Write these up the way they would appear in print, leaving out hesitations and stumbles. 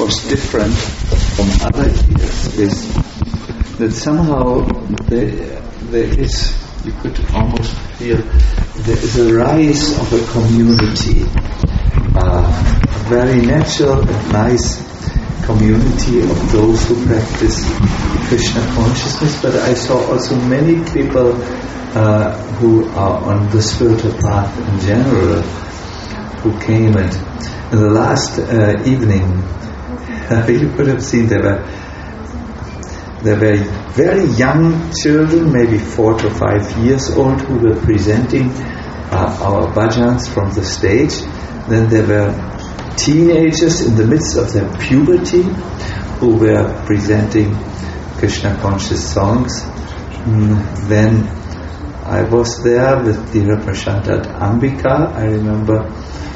was different from other years is that somehow there is, you could almost feel, there is a rise of a community, a very natural and nice community of those who practice Krishna consciousness. But I saw also many people who are on the spiritual path in general, who came, and in the last evening, you could have seen there were very young children, maybe 4 to 5 years old, who were presenting our bhajans from the stage. Then there were teenagers in the midst of their puberty who were presenting Krishna conscious songs. Then I was there with Dear Prashantat Ambika. I remember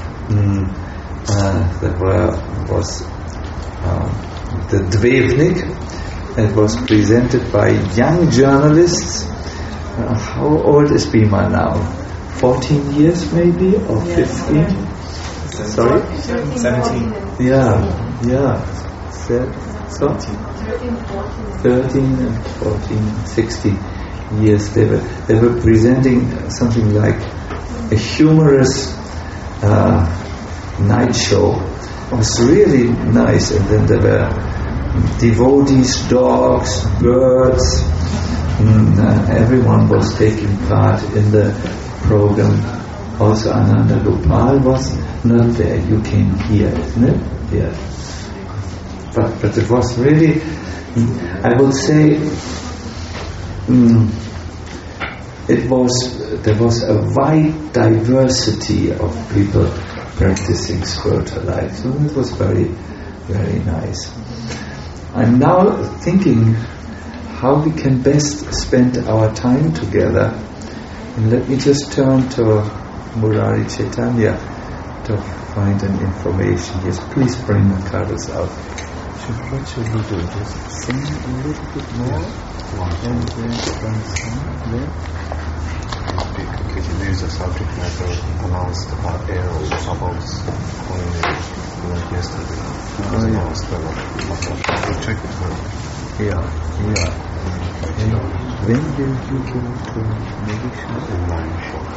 there was the Dvevnik. It was presented by young journalists. How old is Bhima now? 14 years maybe, or 15? Sorry? 17. Yeah. So? 13 and 14, 16 years. They were presenting something like a humorous night show. It was really nice. And then there were devotees, dogs, birds, everyone was taking part in the program. Also Ananda Gopal was not there. You came here, isn't it? Yeah. But it was really, I would say, there was a wide diversity of people practicing spiritual life. So it was very, very nice. I'm now thinking how we can best spend our time together. And let me just turn to Murari Chaitanya to find an information. Yes, please bring the cards out. What should we do? Just sing a little bit more? And then there. Could you use the subject matter announced about arrows, bubbles, only like yesterday? Announced we'll check it out. Yeah. And when will you go to Malaysia? 9 o'clock.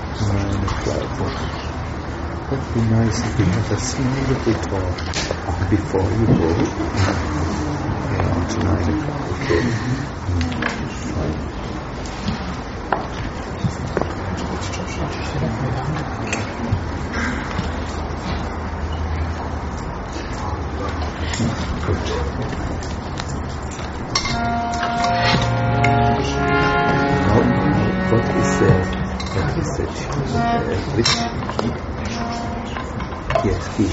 That'd be nice if we have a small little talk before you go. Around 9 o'clock. Okay. Fine. Good. What is that? Which? Yes, key.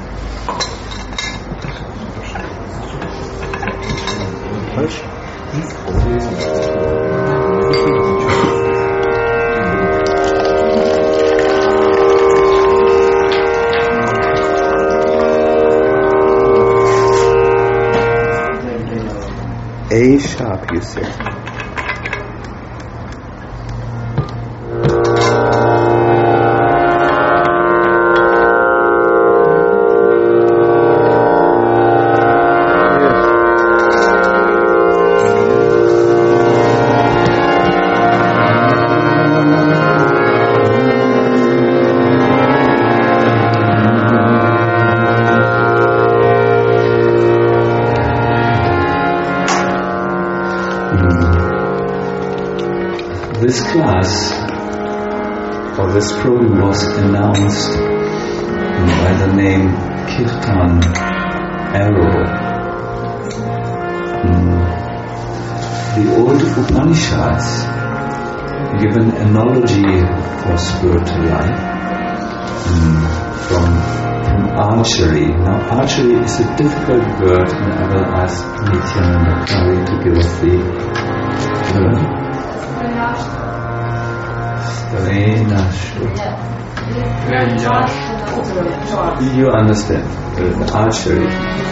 Hush. A sharp, you said. This class, or this program, was announced by the name Kirtan Arrow. The old Upanishads give an analogy for spiritual life from archery. Now, archery is a difficult word, and I will ask Nityananda Kari to give us the word. You understand archery.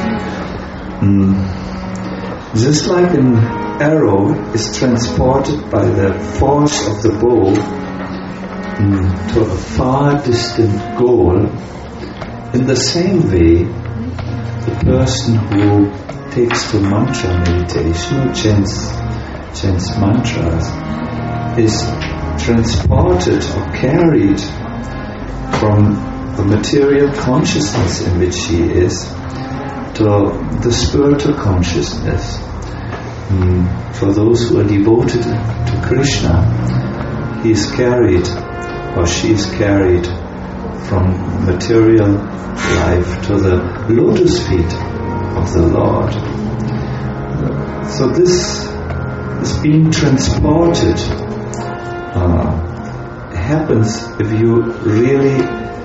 Just like an arrow is transported by the force of the bow to a far distant goal, in the same way the person who takes to mantra meditation, who chants mantras, is transported or carried from the material consciousness in which he is to the spiritual consciousness. For those who are devoted to Krishna, he is carried, or she is carried, from material life to the lotus feet of the Lord. So this being transported happens if you really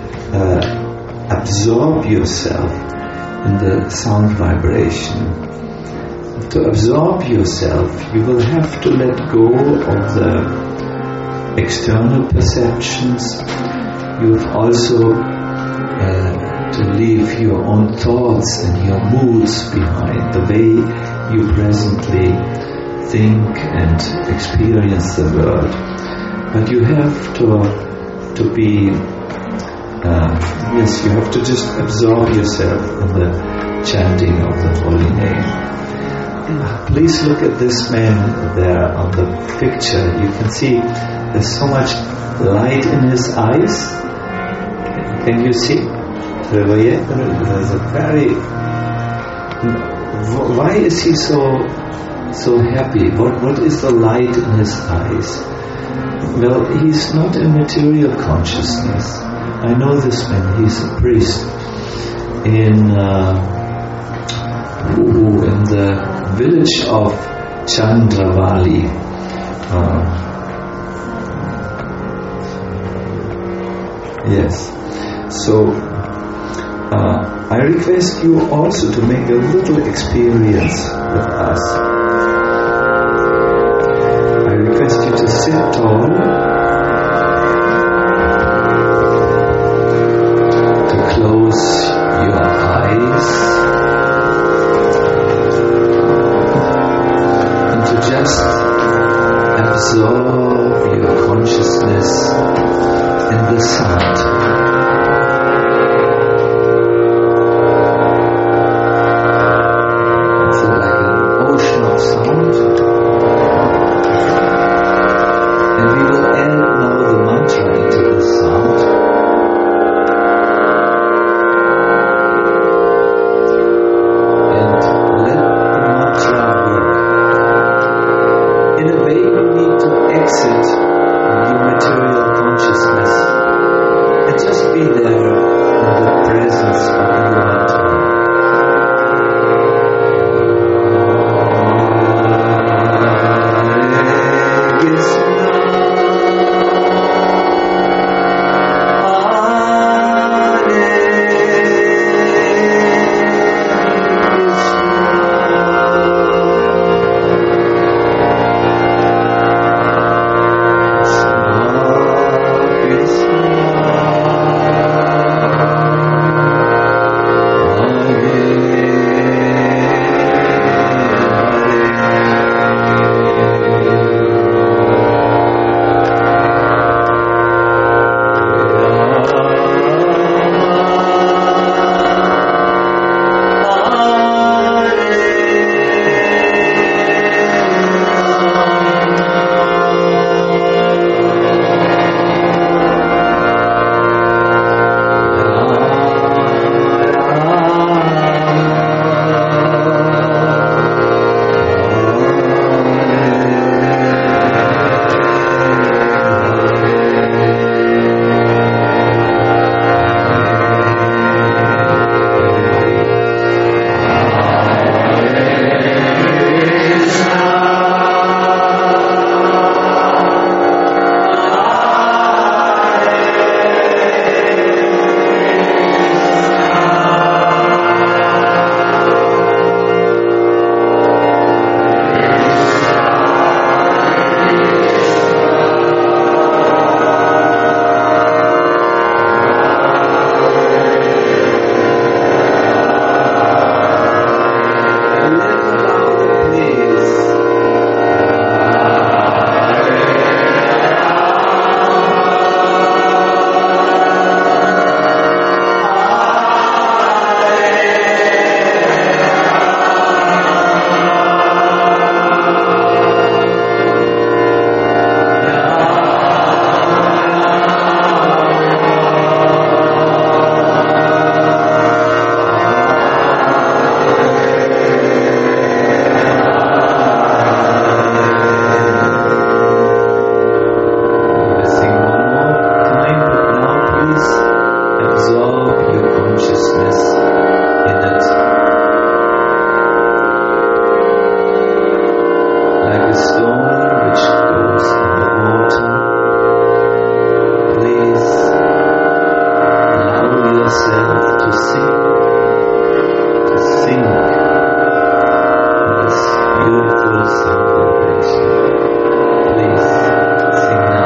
absorb yourself in the sound vibration. To absorb yourself, you will have to let go of the external perceptions. You have also to leave your own thoughts and your moods behind, the way you presently think and experience the world. But you have to be, you have to just absorb yourself in the chanting of the holy name. Please look at this man there on the picture. You can see there's so much light in his eyes. Can you see? There's a very... Why is he so happy? What is the light in his eyes? Well, he's not in material consciousness. I know this man. He's a priest in the village of Chandravali. Yes. So I request you also to make a little experience with us. I request you to sit tall, to close your eyes, and to just absorb your consciousness in the sound. And we will this beautiful sound vibration. Please sing now.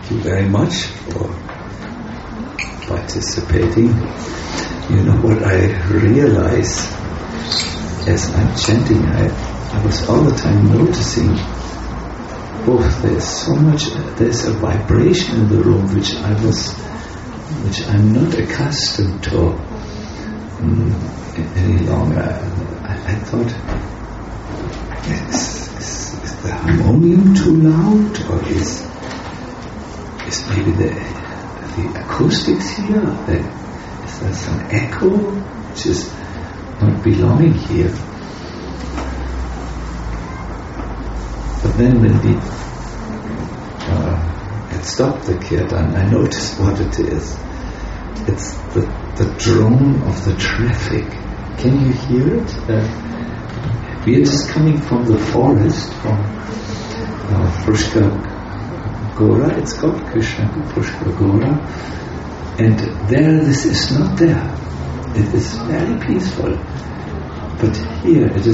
thank you very much for participating. You know what I realize as I'm chanting, I was all the time noticing, there's so much, there's a vibration in the room which I'm not accustomed to any longer. I thought, is the harmonium too loud, or is maybe the acoustics here? Is there some echo which is not belonging here? But then when we had stopped the kirtan, I noticed what it is. It's the drone of the traffic. Can you hear it? We are just coming from the forest, from Pushkar Gora, it's called Krishna Pushkar Gora, and there this is not there. It is very peaceful, but here it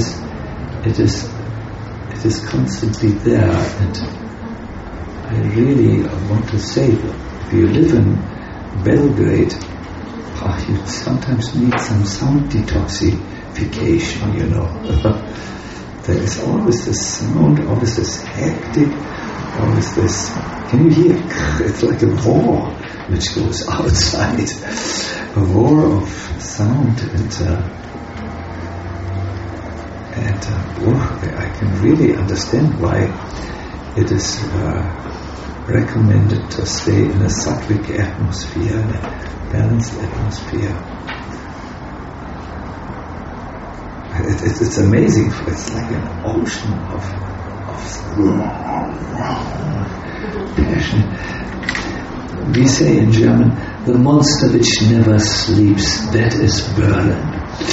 is constantly there. And I really want to say that if you live in Belgrade, you sometimes need some sound detoxification, you know. There is always this sound, always this hectic, always this, can you hear? It's like a war which goes outside, a war of sound, and I can really understand why it is recommended to stay in a sattvic atmosphere, a balanced atmosphere. It's amazing. It's like an ocean of passion. We say in German, the monster which never sleeps, that is Berlin.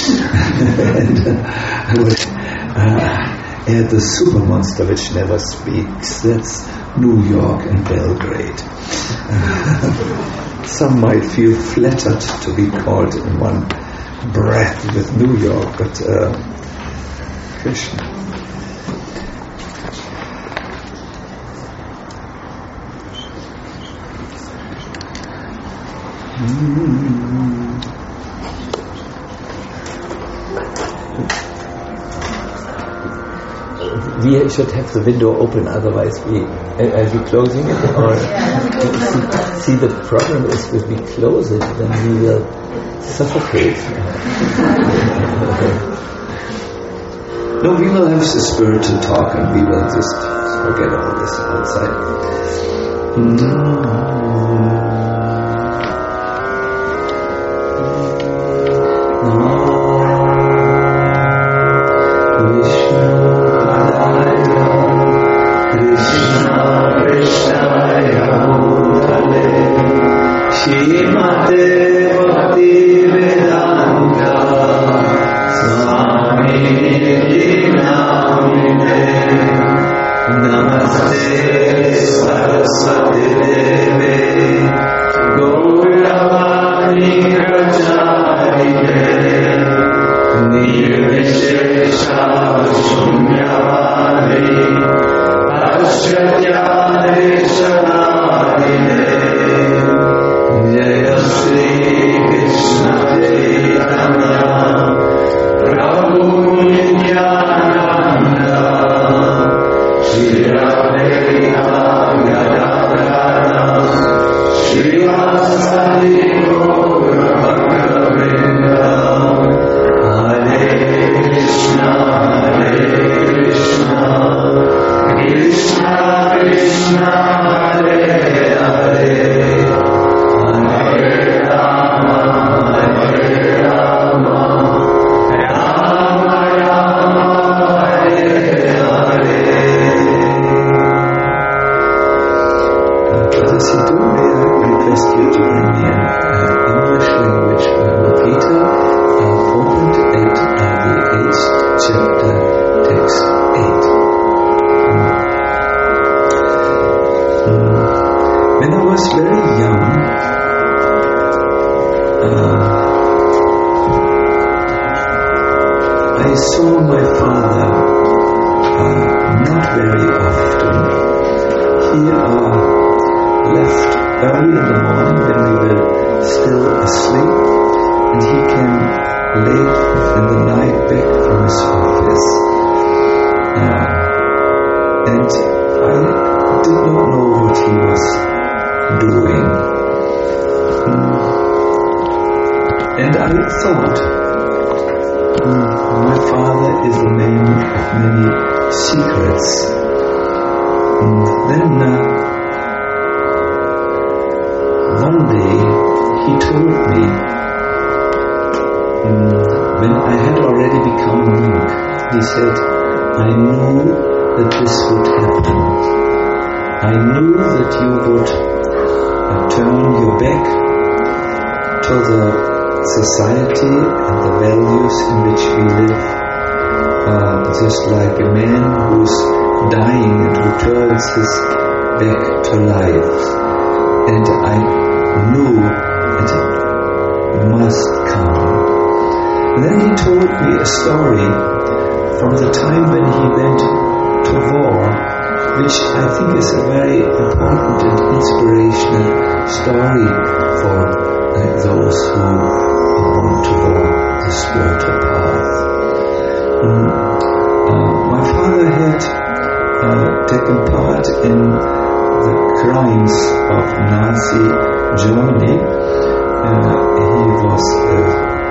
And the super monster which never speaks, that's New York and Belgrade. Some might feel flattered to be called in one breath with New York, but Krishna. We should have the window open, otherwise are you closing it? Or see, the problem is if we close it, then we will suffocate. No, we will have the spirit to talk, and we will just forget all this outside. early in the morning when we were still asleep, and he came late in the night back from his office. And I did not know what he was doing. And I thought, my father is the man of many secrets. And then one day he told me, when I had already become a monk, he said, I knew that this would happen. I knew that you would turn your back to the society and the values in which we live, just like a man who's dying and who turns his back to life. And I knew it must come. And then he told me a story from the time when he went to war, which I think is a very important and inspirational story for those who want to walk the spiritual path. My father had taken part in the crimes of Nazi Germany. He was a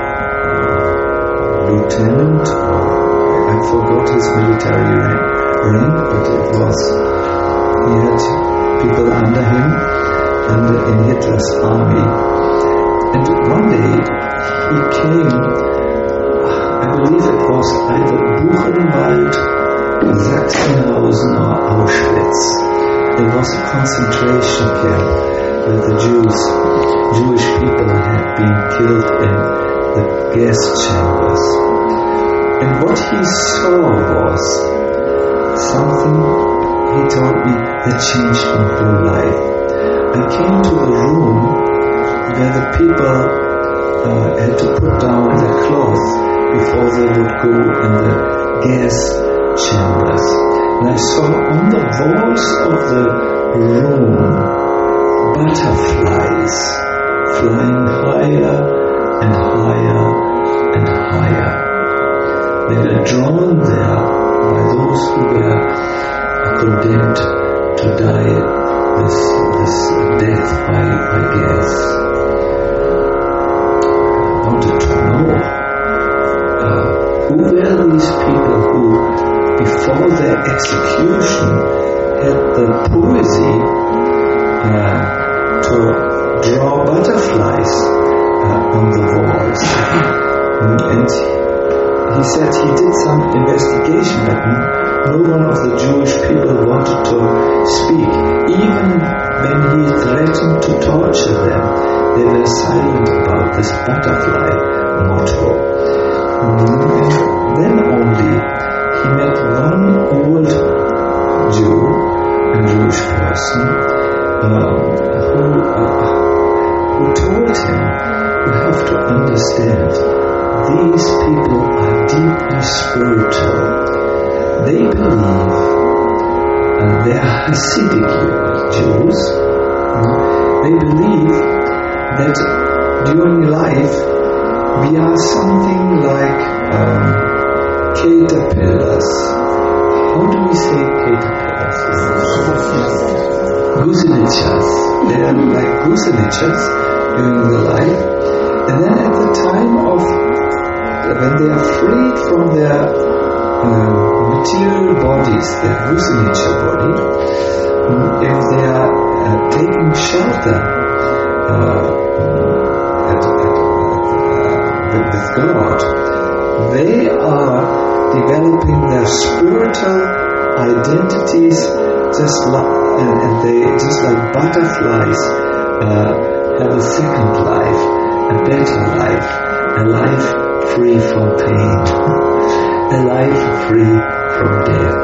lieutenant, or I forgot his military rank, but he had people under him in Hitler's army. And one day he came, I believe it was either Buchenwald, Sachsenhausen or Auschwitz. It was a concentration camp where the Jewish people had been killed in the gas chambers. And what he saw was something, he told me, that changed my whole life. I came to the room where the people had to put down their clothes before they would go in the gas chambers. And I saw on the walls of the room butterflies flying higher and higher and higher. They were drawn there by those who were condemned to die this death by gas. I wanted to know who were these people who, before their execution, had the poesy to draw butterflies on the walls. And he said he did some investigation, but no one of the Jewish people wanted to speak. Even when he threatened to torture them, they were silent about this butterfly motto. And then only he met one old Jew, a Jewish person, who told him, you have to understand, these people are deeply spiritual. They believe, they are Hasidic Jews, they believe that during life we are something like caterpillars. How do we say caterpillars? Gusenichas. They are like gusenichas during the life. And then at the time of when they are freed from their material bodies, their gusenicha body, if they are taking shelter with God, they are developing their spiritual identities just like butterflies have a second life, a better life, a life free from pain, a life free from death.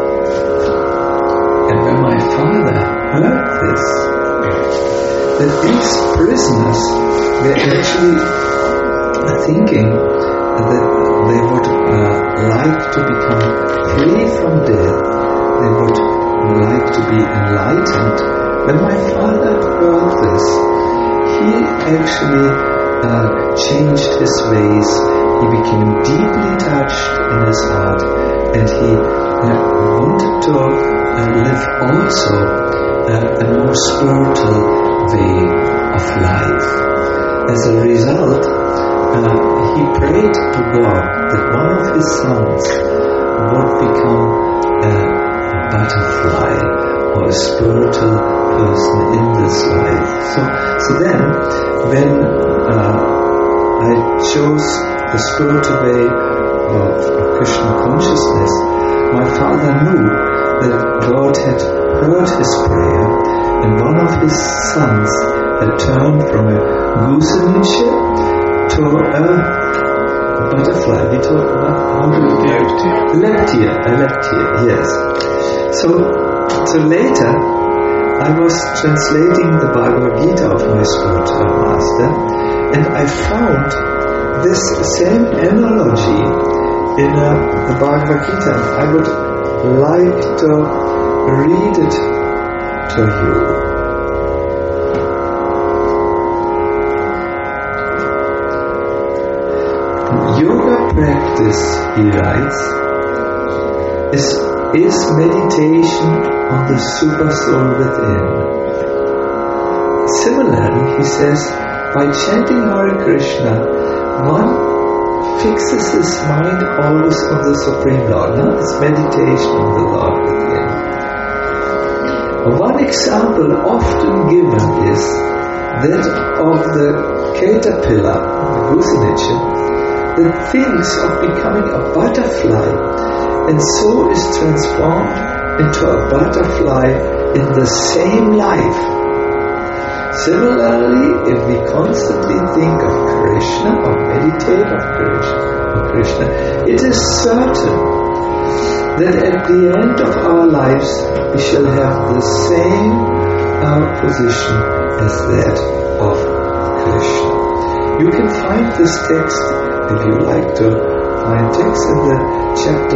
And when my father heard this, that these prisoners were actually thinking that they would like to become free from death, they would like to be enlightened. When my father heard actually changed his ways. He became deeply touched in his heart, and he wanted to live also a more spiritual way of life. As a result, he prayed to God that one of his sons would become a butterfly or a spiritual person in this life. So then, when I chose the spiritual way of Krishna consciousness, my father knew that God had heard his prayer, and one of his sons had turned from a goosenitch to a butterfly. We talk about how do we do leptia, yes. So later, I was translating the Bhagavad Gita of my spiritual master, and I found this same analogy in the Bhagavad Gita. I would like to read it to you. Yoga practice, he writes, is meditation on the Supersoul within. Similarly, he says, by chanting Hare Krishna, one fixes his mind always on the Supreme Lord. Now it's meditation on the Lord within. One example often given is that of the caterpillar, the goosenitch, that thinks of becoming a butterfly and so is transformed into a butterfly in the same life. Similarly, if we constantly think of Krishna or meditate on Krishna, it is certain that at the end of our lives we shall have the same position as that of Krishna. You can find this text, if you like to find text, in the chapter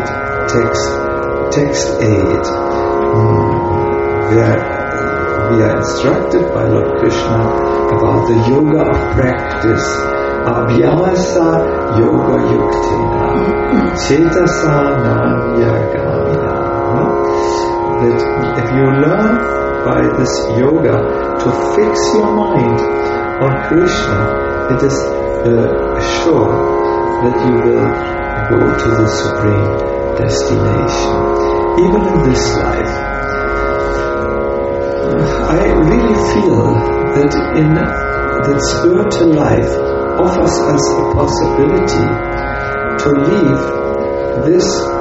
8, text 8, where we are instructed by Lord Krishna about the yoga of practice. Abhyasa yoga yuktina, cetasa nanyagamina. That if you learn by this yoga to fix your mind on Krishna, it is sure that you will go to the supreme destination, even in this life. I really feel that that spiritual life offers us a possibility to leave this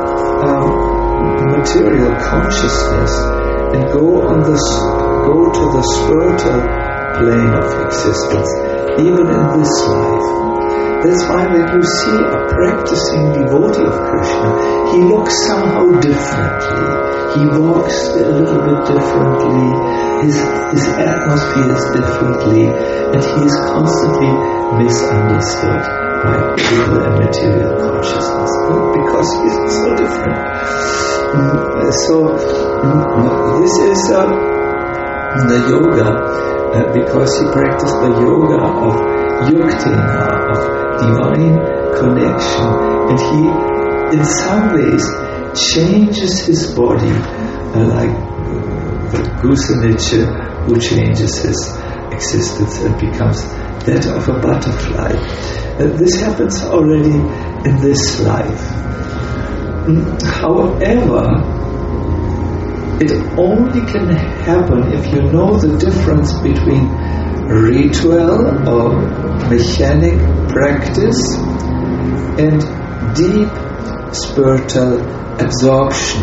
material consciousness and go to the spiritual plane of existence, even in this life. That's why when you see a practicing devotee of Krishna, he looks somehow differently. He walks a little bit differently. His atmosphere is differently, and he is constantly misunderstood by people and material consciousness because he is so different. This is the yoga because he practiced the yoga of yuktina, of divine connection, and he in some ways changes his body like the goosenitch who changes his existence and becomes that of a butterfly. This happens already in this life. However, it only can happen if you know the difference between ritual or mechanic practice and deep spiritual absorption.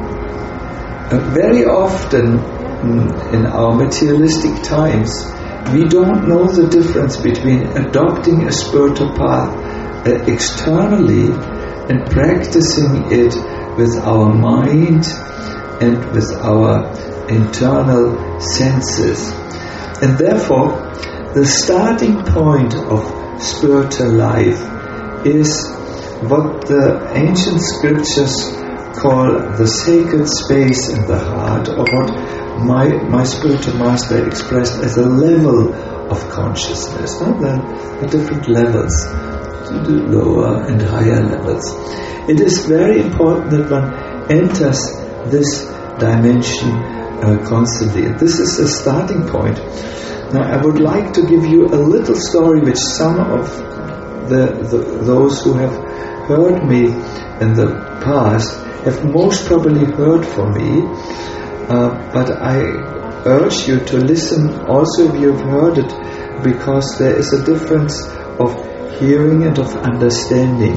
Very often in our materialistic times, we don't know the difference between adopting a spiritual path externally and practicing it with our mind and with our internal senses. And therefore, the starting point of spiritual life is what the ancient scriptures call the sacred space in the heart, or what my spiritual master expressed as a level of consciousness. No? The different levels, the lower and higher levels. It is very important that one enters this dimension constantly. And this is the starting point. Now, I would like to give you a little story which some of those who have heard me in the past have most probably heard from me, but I urge you to listen also if you have heard it, because there is a difference of hearing and of understanding.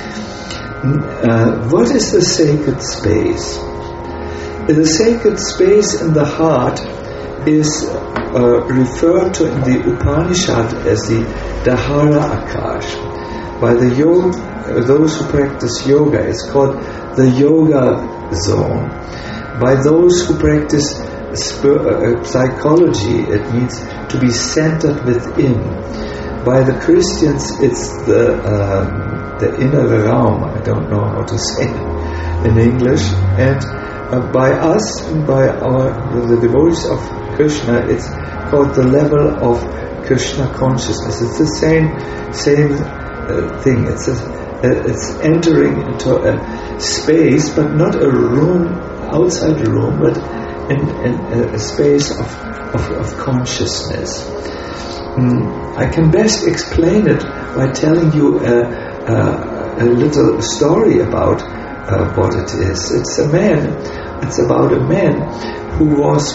What is the sacred space? The sacred space in the heart is referred to in the Upanishad as the Dahara Akash. By those who practice yoga, it's called the yoga zone. By those who practice psychology, it means to be centered within. By the Christians, it's the inner realm. I don't know how to say it in English. And by us, by the devotees of Krishna, it's called the level of Krishna consciousness. It's the same thing. It's entering into a space, but not a room, outside a room, but in a space of consciousness. I can best explain it by telling you a little story about what it is. It's about a man who was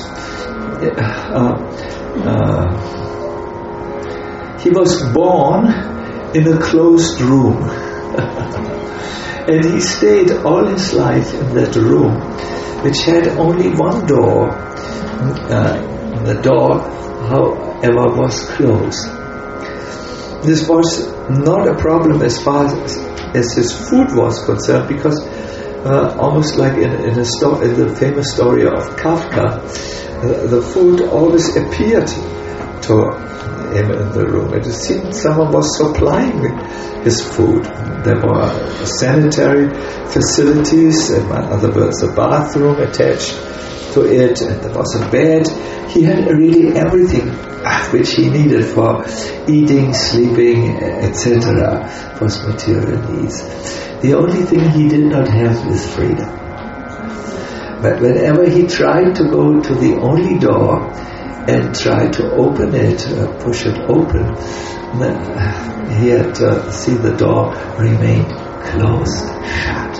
he was born in a closed room and he stayed all his life in that room, which had only one door. The door, however, was closed. This was not a problem as far as his food was concerned, because almost like in the famous story of Kafka, the food always appeared to him in the room. It seemed someone was supplying his food. There were sanitary facilities, in other words, a bathroom attached to it, and there was a bed. He had really everything which he needed for eating, sleeping, etc., for his material needs. The only thing he did not have is freedom. But whenever he tried to go to the only door and try to open it, push it open, he had to see the door remain closed, shut.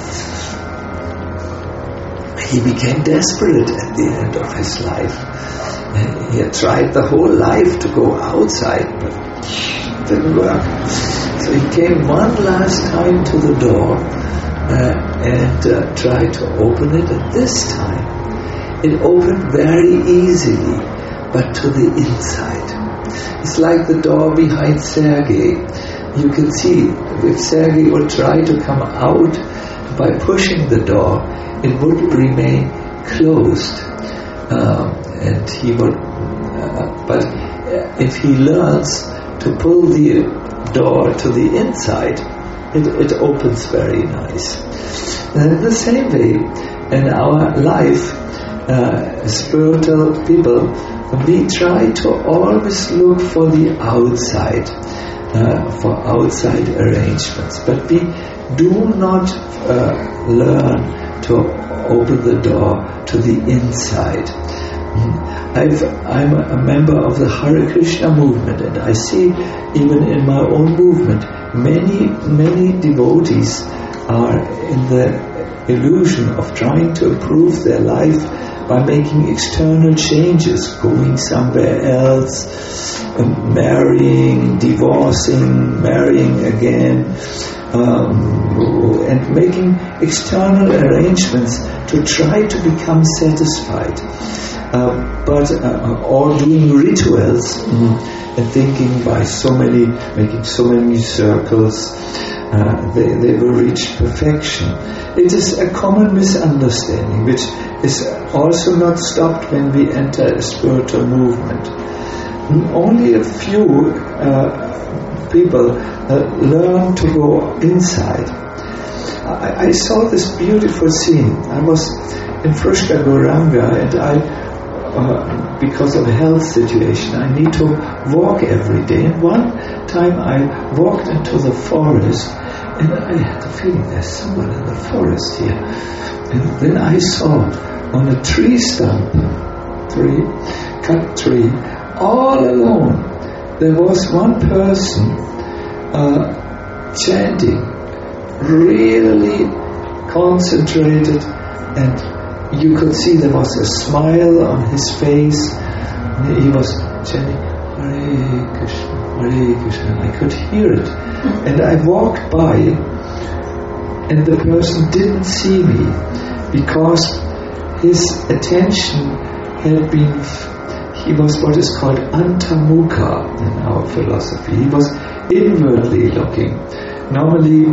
He became desperate at the end of his life. He had tried the whole life to go outside, but it didn't work. So he came one last time to the door and tried to open it, and this time it opened very easily, but to the inside. It's like the door behind Sergei. You can see if Sergei would try to come out by pushing the door, it would remain closed, and he would. But if he learns to pull the door to the inside, it opens very nice. And in the same way, in our life, spiritual people, we try to always look for the outside, for outside arrangements, but we do not learn to open the door to the inside. I'm a member of the Hare Krishna movement, and I see even in my own movement many devotees are in the illusion of trying to improve their life by making external changes, going somewhere else, marrying, divorcing, marrying again, and making external arrangements to try to become satisfied. Or doing rituals and thinking by making so many circles, they will reach perfection. It is a common misunderstanding, which is also not stopped when we enter a spiritual movement. Only a few people learn to go inside. I saw this beautiful scene. I was in Frushka Gauranga, and I because of a health situation, I need to walk every day. And one time I walked into the forest, and I had the feeling there's someone in the forest here. And then I saw on a tree stump, cut tree, all alone, there was one person chanting, really concentrated, and you could see there was a smile on his face. He was chanting, Hare Krishna, Hare Krishna. I could hear it. And I walked by, and the person didn't see me, because his attention had been, he was what is called antamukha in our philosophy. He was inwardly looking. Normally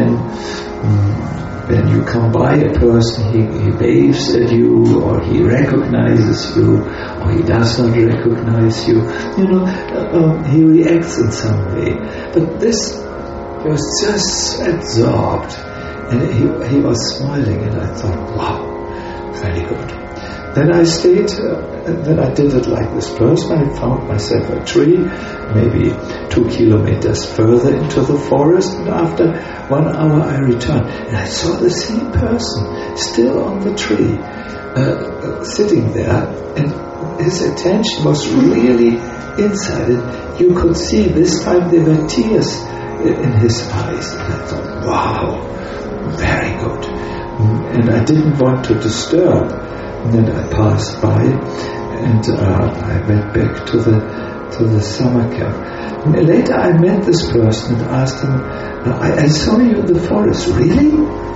when you come by a person, he waves at you, or he recognizes you, or he does not recognize you. He reacts in some way. But this was just absorbed, and he was smiling, and I thought, wow, very good. Then I stayed, then I did it like this person. I found myself a tree, maybe 2 kilometers further into the forest, and after 1 hour I returned, and I saw the same person still on the tree, sitting there, and his attention was really inside it. You could see this time there were tears in his eyes, and I thought, wow, very good. And I didn't want to disturb. And then I passed by, and I went back to the summer camp. And later I met this person and asked him, I saw you in the forest, really?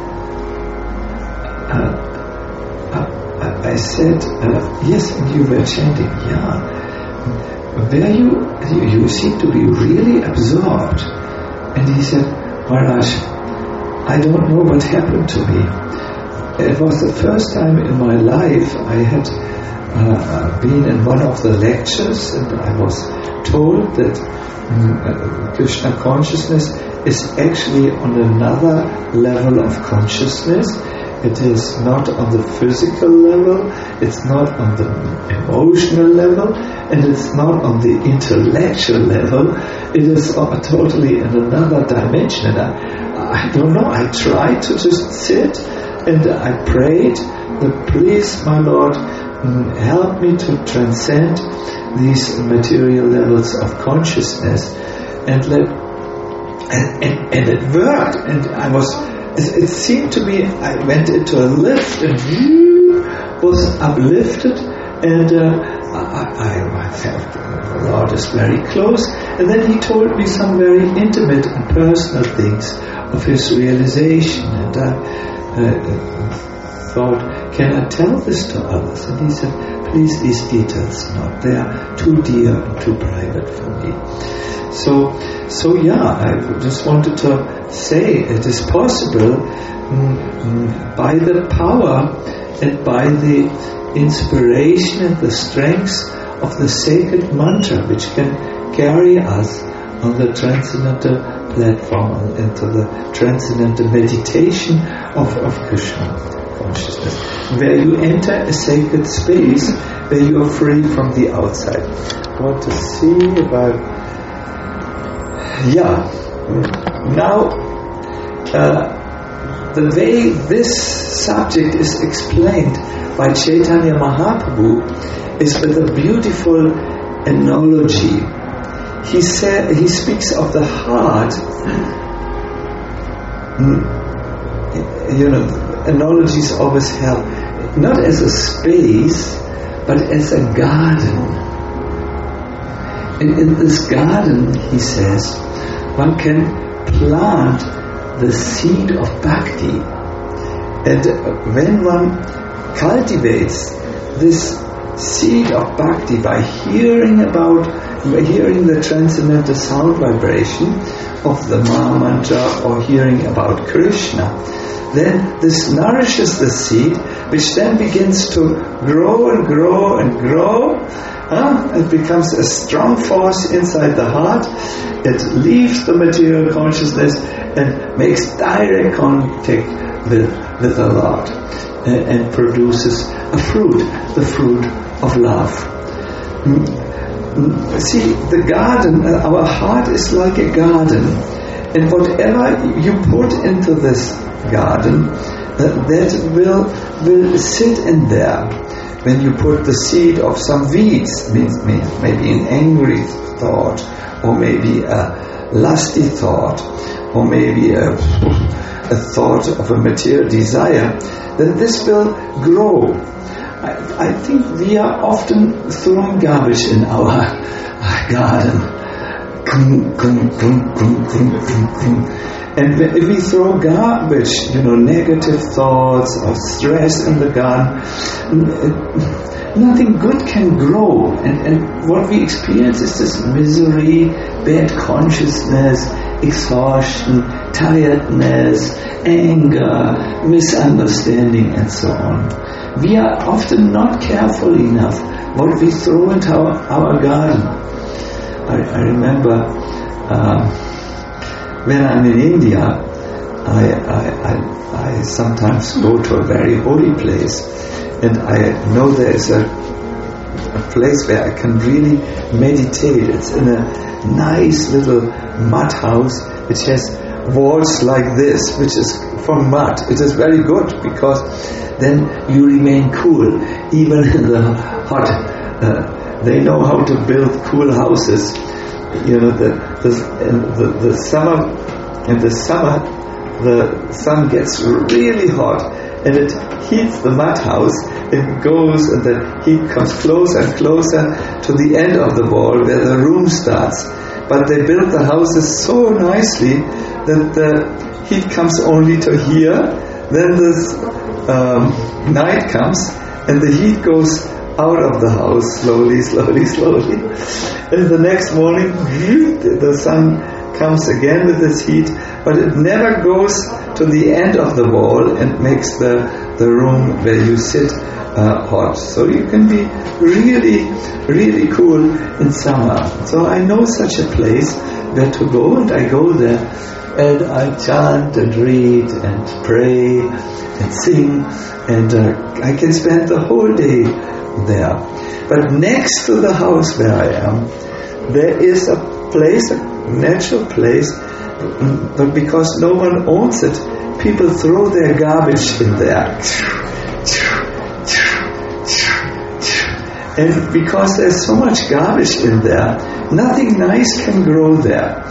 I said, yes, and you were chanting, yeah. You seem to be really absorbed. And he said, Maharaj, I don't know what happened to me. It was the first time in my life I had been in one of the lectures, and I was told that Krishna consciousness is actually on another level of consciousness. It is not on the physical level, it's not on the emotional level, and it's not on the intellectual level. It is totally in another dimension. And I don't know, I tried to just sit, and I prayed that, please, my Lord, help me to transcend these material levels of consciousness, and it worked. And it seemed to me, I went into a lift and was uplifted, and I felt the Lord is very close. And then he told me some very intimate and personal things of his realization, and I thought, can I tell this to others? And he said, please, these details not. They are too dear and too private for me. So yeah, I just wanted to say it is possible by the power and by the inspiration and the strength of the sacred mantra, which can carry us on the transcendental platform, into the transcendental meditation of Krishna consciousness, where you enter a sacred space where you are free from the outside. I want to see about... Now, the way this subject is explained by Chaitanya Mahaprabhu is with a beautiful analogy. He speaks of the heart. Analogies always help, not as a space, but as a garden. And in this garden, he says, one can plant the seed of bhakti. And when one cultivates this seed of bhakti by hearing the transcendental sound vibration of the Maha Mantra, or hearing about Krishna, then this nourishes the seed, which then begins to grow and grow and grow. It becomes a strong force inside the heart. It leaves the material consciousness and makes direct contact with the Lord, and produces a fruit, the fruit of love. See, the garden, our heart is like a garden, and whatever you put into this garden, that will sit in there. When you put the seed of some weeds, maybe an angry thought, or maybe a lusty thought, or maybe a thought of a material desire, then this will grow. I think we are often throwing garbage in our garden. And if we throw garbage, negative thoughts or stress in the garden, nothing good can grow. And what we experience is this misery, bad consciousness, exhaustion, tiredness, anger, misunderstanding, and so on. We are often not careful enough what we throw into our garden. I remember when I'm in India, I sometimes go to a very holy place, and I know there is a place where I can really meditate. It's in a nice little mud house which has walls like this, which is from mud. It is very good because then you remain cool even in the hot. They know how to build cool houses. The summer, in the summer, the sun gets really hot and it heats the mud house. It goes, and the heat comes closer and closer to the end of the wall where the room starts. But they build the houses so nicely that the heat comes only to here. Then this night comes and the heat goes out of the house slowly. And the next morning, the sun comes again with its heat, but it never goes to the end of the wall and makes the room where you sit hot. So you can be really, really cool in summer. So I know such a place where to go, and I go there and I chant and read and pray and sing, and I can spend the whole day there. But next to the house where I am, there is a place, a natural place, but because no one owns it, people throw their garbage in there. And because there's so much garbage in there, nothing nice can grow there.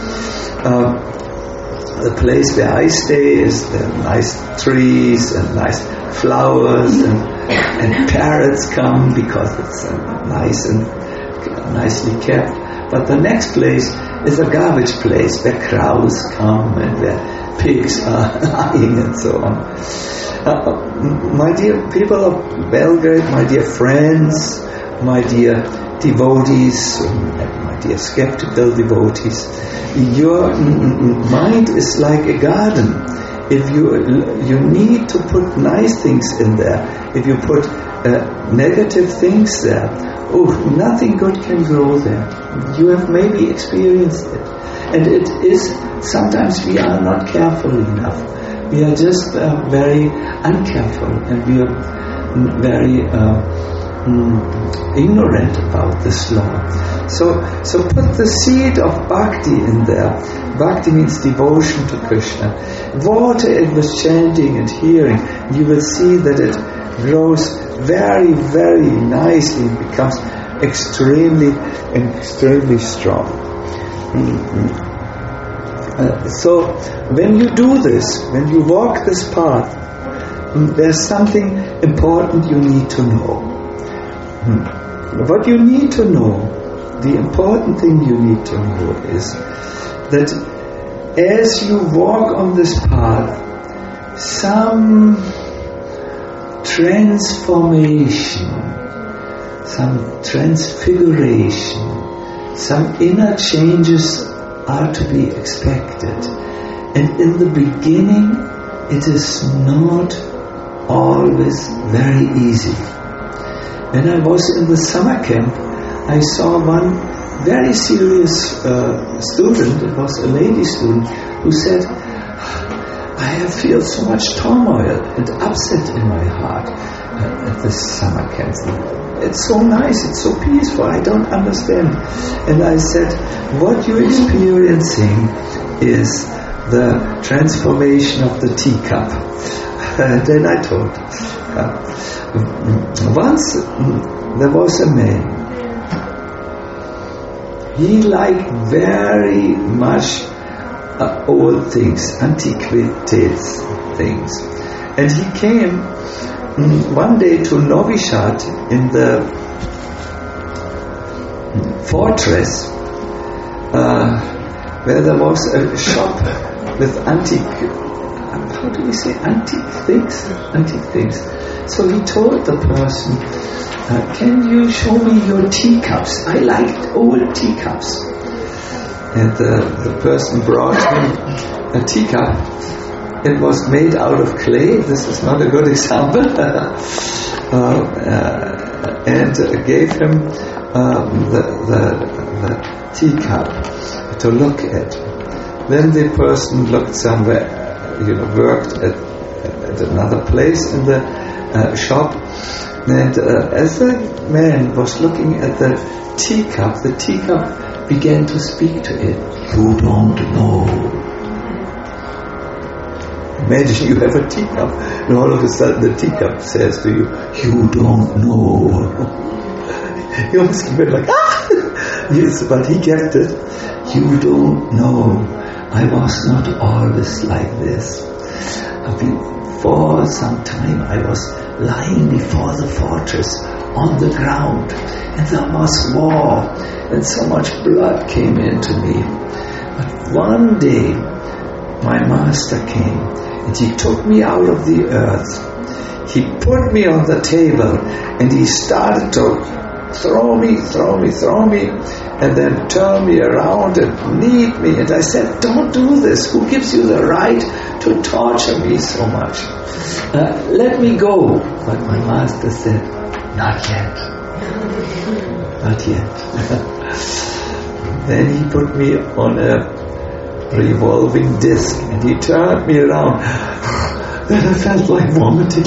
The place where I stay is nice trees and nice flowers, and parrots come because it's nice and nicely kept. But the next place is a garbage place where crows come and where pigs are lying and so on. My dear people of Belgrade, my dear friends, my dear devotees, my dear skeptical devotees, your mind is like a garden. If you need to put nice things in there, if you put negative things there, nothing good can grow there. You have maybe experienced it. And it is, sometimes we are not careful enough. We are just very uncareful, and we are very ignorant about this law. So put the seed of bhakti in there. Bhakti means devotion to Krishna. Water it with chanting and hearing. You will see that it grows very, very nicely and becomes extremely strong. So when you do this, when you walk this path, there's something important you need to know. What you need to know, the important thing you need to know is that as you walk on this path, some transformation, some transfiguration, some inner changes are to be expected. And in the beginning, it is not always very easy. When I was in the summer camp, I saw one very serious student. It was a lady student who said, I feel so much turmoil and upset in my heart at this summer camp. it's so nice, it's so peaceful, I don't understand. And I said, what you're experiencing is the transformation of the teacup. Then I told, once there was a man, he liked very much old things, antiquities things. And he came one day to Novi Sad in the fortress where there was a shop with antique things. So he told the person, can you show me your teacups? I like old teacups. And the person brought him a teacup. It was made out of clay. This is not a good example. And gave him the teacup to look at. Then the person looked somewhere, worked at another place in the shop. And as the man was looking at the teacup began to speak to it. You don't know. Imagine you have a teacup, and all of a sudden the teacup says to you, you don't know. You must have been like, ah! Yes, but he kept it. You don't know. I was not always like this. For some time I was lying before the fortress on the ground, and there was war, and so much blood came into me. But one day my master came, and he took me out of the earth. He put me on the table, and he started to throw me, and then turn me around and knead me. And I said, don't do this. Who gives you the right to torture me so much? Let me go. But my master said, not yet. Not yet. Then he put me on a revolving disc, and he turned me around. Then I felt like vomiting.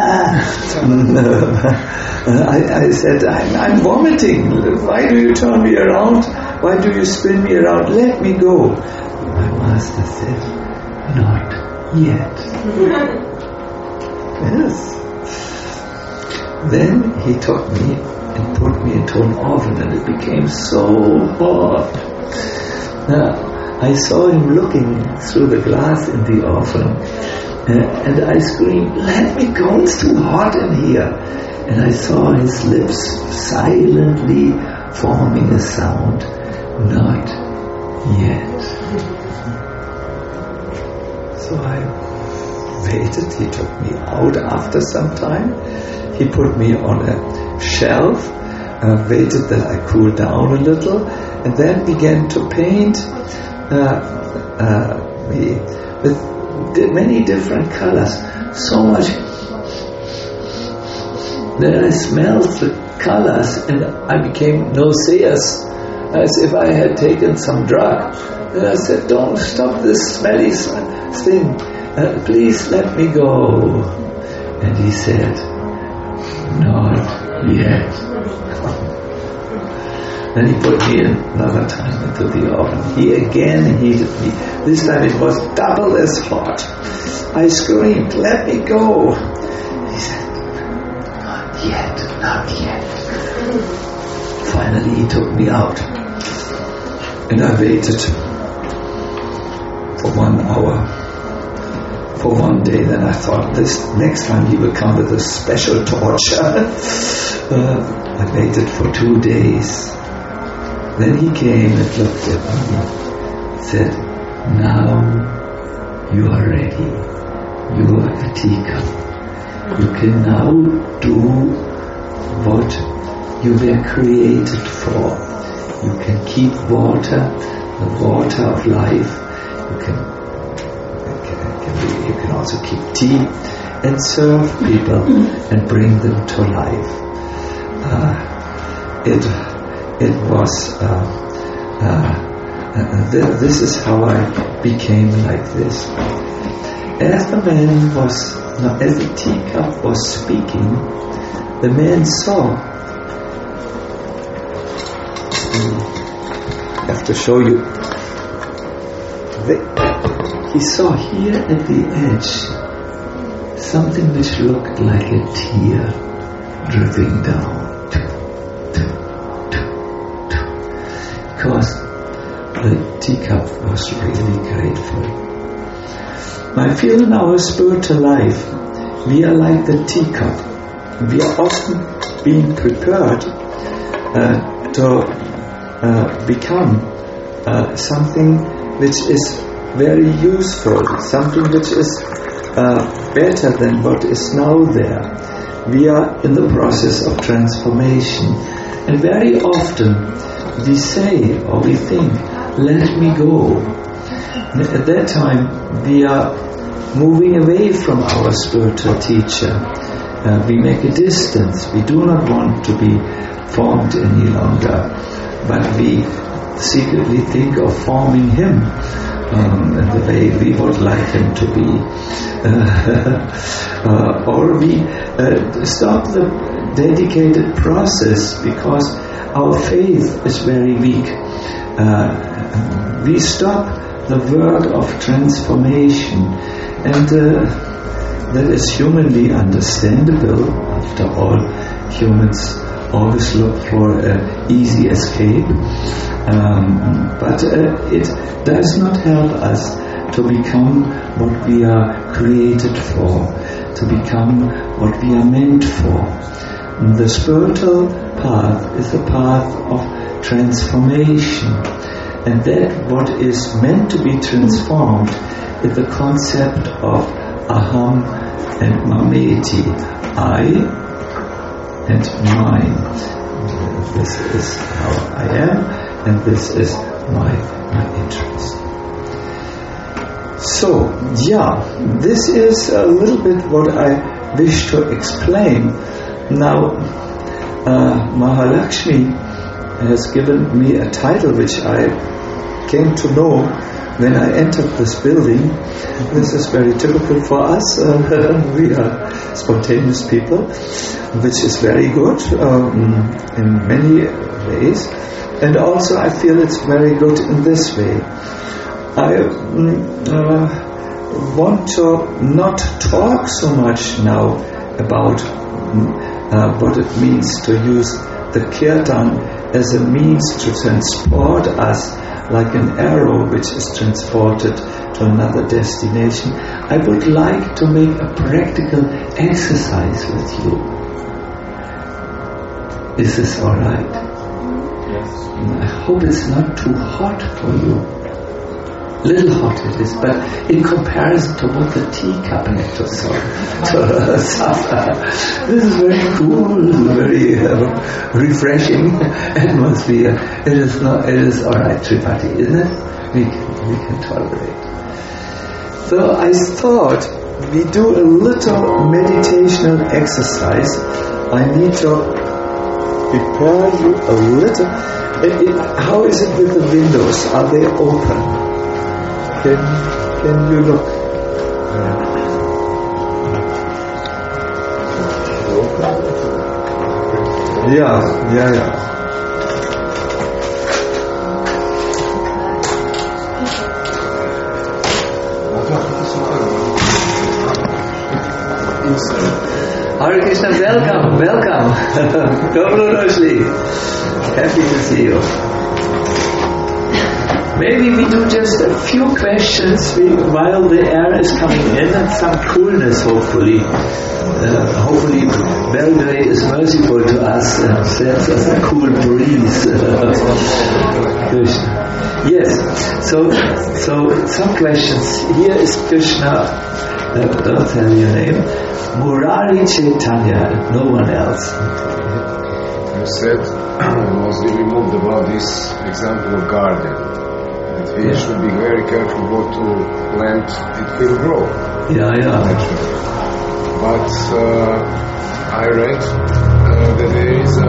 I said, I'm vomiting. Why do you turn me around? Why do you spin me around? Let me go. My master said, not yet. Yes. Then he took me and put me into an oven, and it became so hot. Now, I saw him looking through the glass in the oven, and I screamed, let me go, it's too hot in here. And I saw his lips silently forming a sound, not yet. So I waited. He took me out after some time. He put me on a shelf, waited that I cooled down a little, and then began to paint me with many different colors. So much that I smelled the colors, and I became nauseous, as if I had taken some drug. And I said, don't stop this smelly thing. Please let me go. And he said, not yet. Then he put me another time into the oven. He again heated me. This time it was double as hot. I screamed, let me go. He said, not yet. Finally he took me out. And I waited for 1 hour. For one day, then I thought, this next time he will come with a special torture. I waited for 2 days. Then he came and looked at me, said, now you are ready. You are a teacup. You can now do what you were created for. You can keep water, the water of life. You can also keep tea and serve people and bring them to life. It was this is how I became like this. As the teacup was speaking, the man saw I have to show you. He saw here at the edge something which looked like a tear dripping down. Because the teacup was really grateful. I feel in our spiritual life, we are like the teacup. We are often being prepared to become something which is very useful, something which is better than what is now there. We are in the process of transformation, and very often we say or we think, let me go. And at that time we are moving away from our spiritual teacher. We make a distance. We do not want to be formed any longer, but we secretly think of forming him in the way we would like him to be. Or we stop the dedicated process because our faith is very weak. We stop the work of transformation, and that is humanly understandable. After all, humans always look for an easy escape, but it does not help us to become what we are created for, to become what we are meant for. The spiritual path is a path of transformation, and that what is meant to be transformed is the concept of aham and mameti, I and mine. This is how I am, and this is my interest. So, this is a little bit what I wish to explain. Now, Mahalakshmi has given me a title which I came to know when I entered this building. This is very typical for us. We are spontaneous people, which is very good in many ways. And also I feel it's very good in this way. I want to not talk so much now about what it means to use the kirtan as a means to transport us like an arrow which is transported to another destination. I would like to make a practical exercise with you. Is this alright? Yes. I hope it's not too hot for you. Little hot it is, but in comparison to what the teacup had to suffer, this is very cool, very refreshing atmosphere. It is alright, Tripati, isn't it? We can tolerate. So I thought we do a little meditational exercise. I need to prepare you a little. How is it with the windows? Are they open? Can you look? Yeah. Hare Krishna, welcome. Come, Roshni. Happy to see you. Maybe we do just a few questions while the air is coming in, and some coolness, hopefully. Hopefully Belgrade is merciful to us and sends us a cool breeze. Krishna. Yes, so some questions. Here is Krishna, don't tell your name, Murari Chaitanya, no one else. You said, I was really moved about this example of garden. We should be very careful what to plant, it will grow. Naturally. But I read that there is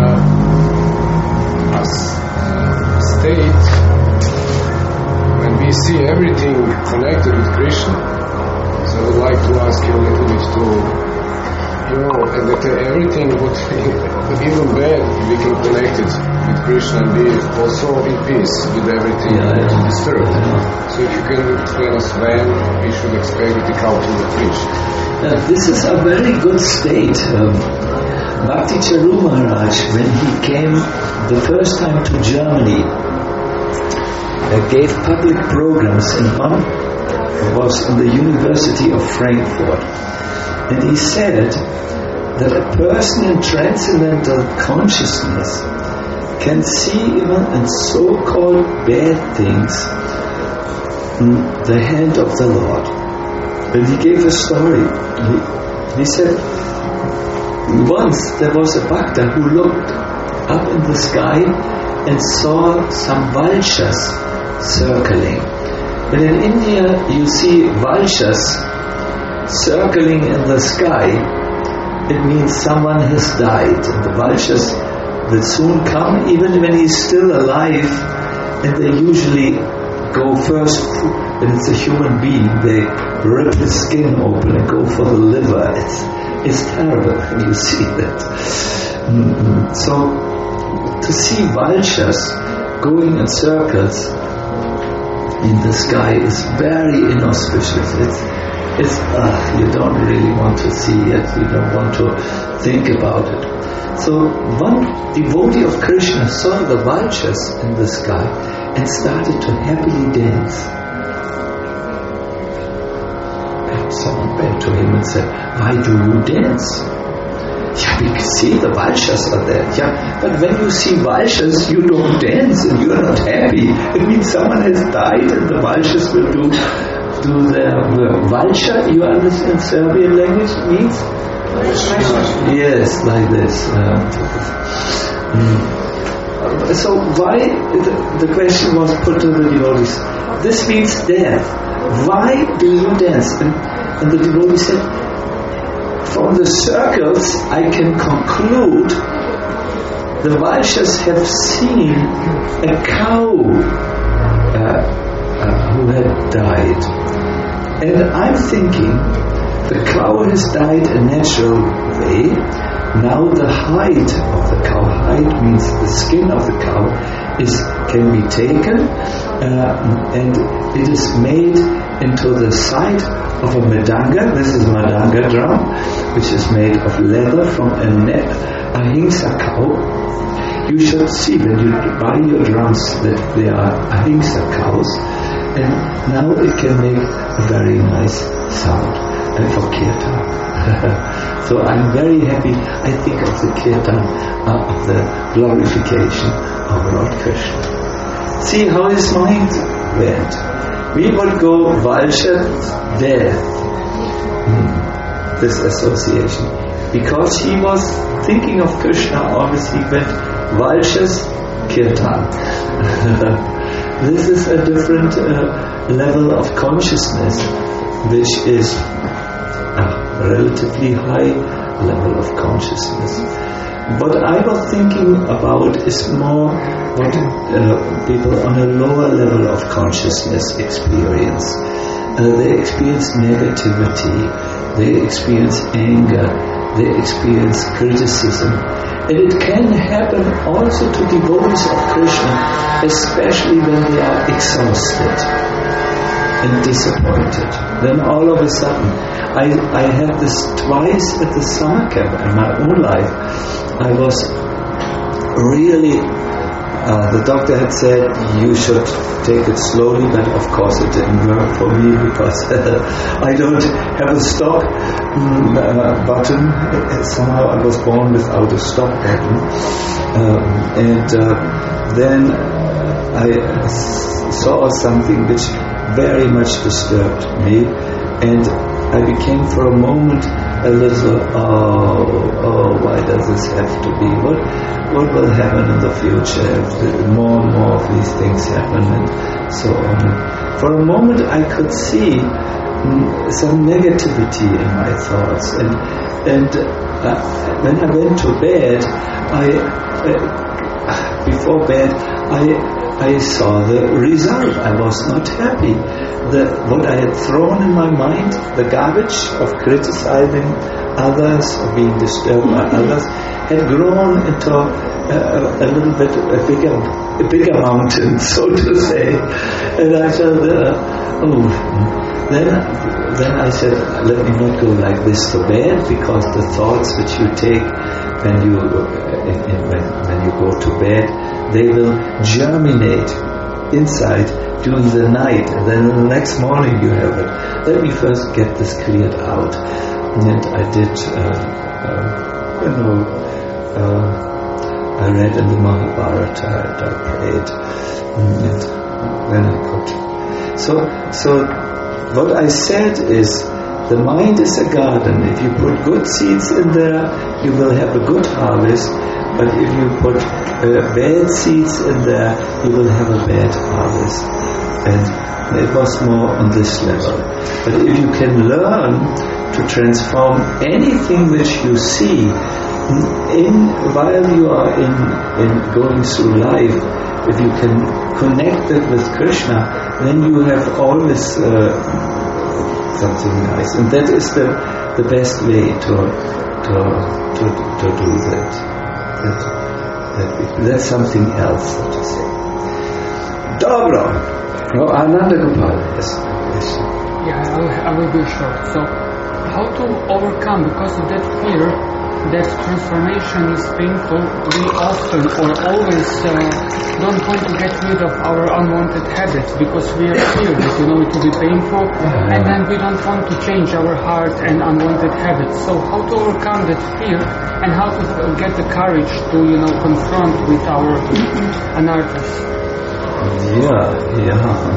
a state when we see everything connected with Krishna. So I would like to ask you a little bit to and that everything would even bad, we can connect it with Krishna and be also in peace with everything disturbed. So if you can explain us when we should expect it how to reach. This is a very good state. Bhakti Charu Maharaj, when he came the first time to Germany, gave public programs, and one was in the University of Frankfurt. And he said that a person in transcendental consciousness can see even in so-called bad things the hand of the Lord. And he gave a story. He said, once there was a bhakta who looked up in the sky and saw some vultures circling. And in India you see vultures circling in the sky. It means someone has died. And the vultures will soon come, even when he's still alive, and they usually go first, when it's a human being, they rip his skin open and go for the liver. It's terrible when you see that. So to see vultures going in circles in the sky is very inauspicious. It's you don't really want to see it, you don't want to think about it. So one devotee of Krishna saw the vultures in the sky and started to happily dance. And someone went to him and said, "Why do you dance?" "Yeah, we can see the vultures are there." "Yeah, but when you see vultures, you don't dance and you are not happy. It means someone has died and the vultures will do their work." Vulture, you understand Serbian language means? Yes, like this. So why, the question was put to the devotees, this means death. Why do you dance? And the devotee said, from the circles I can conclude the vultures have seen a cow who had died. And I'm thinking, the cow has died a natural way. Now the hide of the cow, hide means the skin of the cow, can be taken and it is made into the side of a madanga. This is madanga drum, which is made of leather from a ahimsa cow. You should see when you buy your drums that they are ahimsa cows, and now it can make a very nice sound. And for kirtan. So I'm very happy. I think of the kirtan of the glorification of Lord Krishna. See how his mind went. We would go vulture, death. This association. Because he was thinking of Krishna, obviously he went vultures, kirtan. This is a different level of consciousness, which is a relatively high level of consciousness. What I was thinking about is more what people on a lower level of consciousness experience. They experience negativity, they experience anger, they experience criticism. And it can happen also to devotees of Krishna, especially when they are exhausted and disappointed. Then all of a sudden, I had this twice at the summer camp in my own life. I was really, the doctor had said you should take it slowly, but of course it didn't work for me because I don't have a stop button. Somehow I was born without a stop button. Then I saw something which very much disturbed me, and I became for a moment a little, why does this have to be? What will happen in the future if more and more of these things happen and so on? For a moment I could see some negativity in my thoughts, and when I went to bed, before bed, I saw the result. I was not happy. What I had thrown in my mind, the garbage of criticizing others, or being disturbed by others, had grown into a little bit a bigger mountain, so to say. And I felt, Then I said, let me not go like this to bed, because the thoughts which you take when you go to bed, they will germinate inside during the night, and then the next morning you have it. Let me first get this cleared out. And I did, I read in the Mahabharata, and I prayed, and then I could. So what I said is, the mind is a garden. If you put good seeds in there, you will have a good harvest. But if you put bad seeds in there, you will have a bad harvest. And it was more on this level. But if you can learn to transform anything which you see while you are in going through life, if you can connect it with Krishna, then you have always something nice, and that is the best way to do that. That's something else, so to say. Dobro. Ananda Gopal. Yes. Yeah, I will be short. So, how to overcome, because of that fear that transformation is painful, we often or always don't want to get rid of our unwanted habits, because we are feared that it will be painful, and then we don't want to change our heart and unwanted habits. So how to overcome that fear, and how to get the courage to confront with our anarthas? Yeah.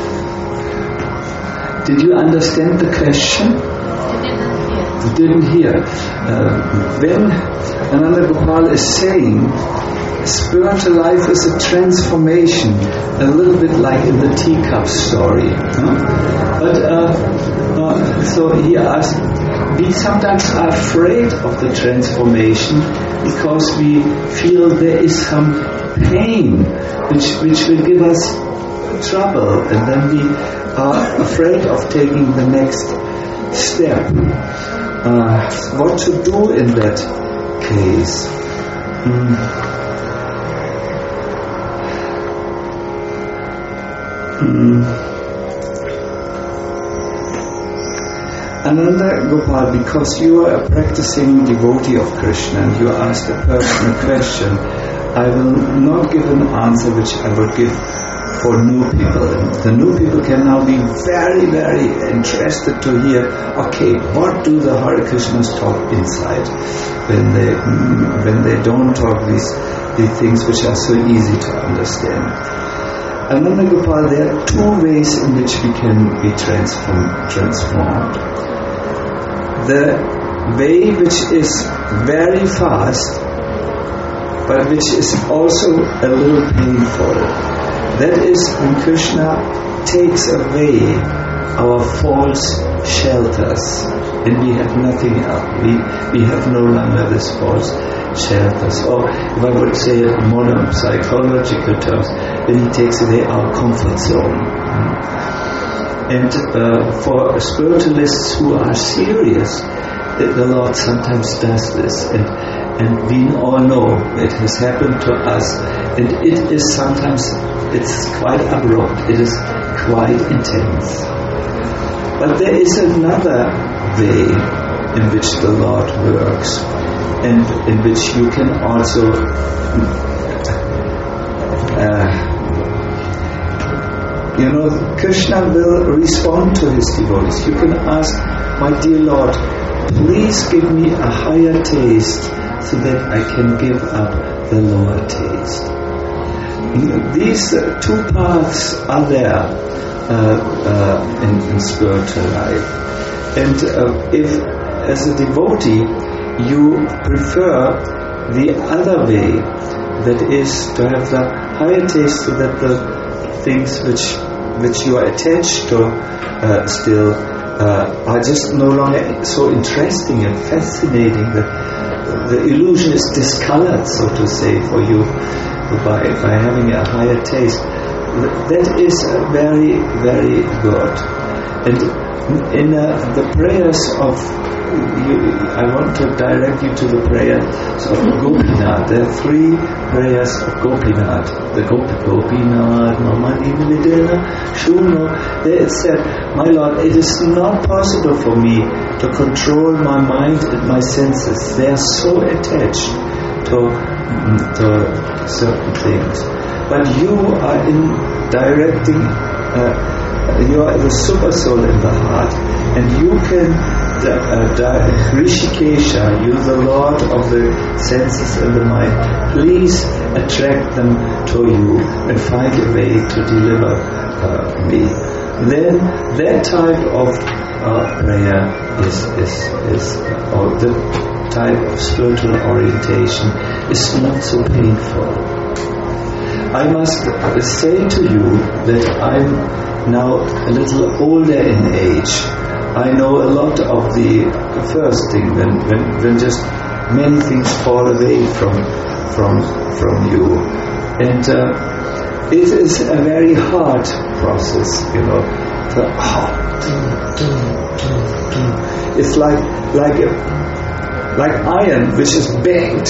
Did you understand the question? Didn't hear. When Ananda Gopal is saying spiritual life is a transformation, a little bit like in the teacup story. But so he asked, we sometimes are afraid of the transformation because we feel there is some pain which will give us trouble, and then we are afraid of taking the next step. What to do in that case? Ananda Gopal, because you are a practicing devotee of Krishna and you asked a person a question, I will not give an answer which I would give for new people. The new people can now be very, very interested to hear, okay, what do the Hare Krishnas talk inside when they don't talk these things which are so easy to understand. Ananda Gopal, there are two ways in which we can be transformed. The way which is very fast, but which is also a little painful. That is when Krishna takes away our false shelters, and we have nothing else. We have no longer this false shelters. Or if I would say it in modern psychological terms, then he takes away our comfort zone. And for spiritualists who are serious, the Lord sometimes does this. And we all know it has happened to us, and it is sometimes, it's quite abrupt, it is quite intense. But there is another way in which the Lord works, and in which you can also Krishna will respond to his devotees. You can ask, my dear Lord, please give me a higher taste so that I can give up the lower taste. These two paths are there in spiritual life. And if, as a devotee, you prefer the other way, that is to have the higher taste so that the things which you are attached to still are just no longer so interesting and fascinating, that the illusion is discolored, so to say, for you, by having a higher taste. That is very, very good. And in the prayers of, I want to direct you to the prayers of Gopinath. There are 3 prayers of Gopinath. The Gopinath, Mamani Nivedana, Shuno. There it said, my Lord, it is not possible for me to control my mind and my senses. They are so attached to certain things. But you are in directing, you are the super soul in the heart, and you can, Rishikesha, you the Lord of the senses and the mind, please attract them to you and find a way to deliver me. Then that type of prayer is or the type of spiritual orientation is not so painful. I must say to you that I'm now a little older in age. I know a lot of the first thing when just many things fall away from you, and it is a very hard process, It's like iron which is banged.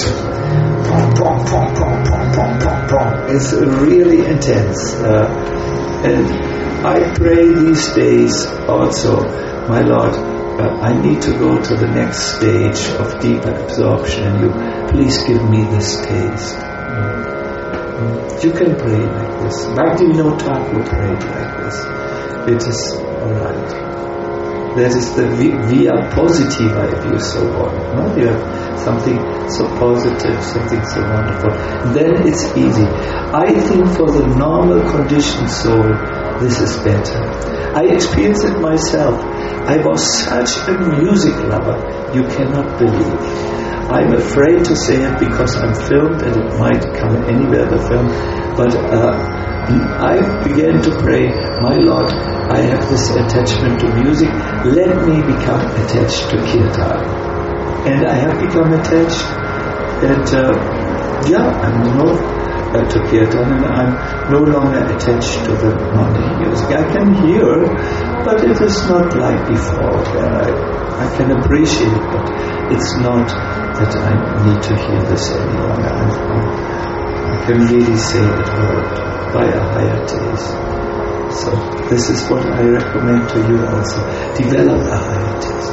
It's really intense, and I pray these days also, my Lord, I need to go to the next stage of deeper absorption, and you please give me this taste. You can pray like this. Bhaktivinoda Thakur prayed like this. It is alright. That is the via positiva, if you so want. No? You have something so positive, something so wonderful. Then it's easy. I think for the normal conditioned soul, this is better. I experienced it myself. I was such a music lover, you cannot believe. I'm afraid to say it because I'm filmed and it might come anywhere, the film, but I began to pray, my Lord, I have this attachment to music, let me become attached to kirtan. And I have become attached, and I'm to kirtan, and I'm no longer attached to the modern music. I can hear, but it is not like before, where I can appreciate it, but it's not that I need to hear this any longer. I can really say it worked by a higher taste. So this is what I recommend to you also. Develop a higher taste.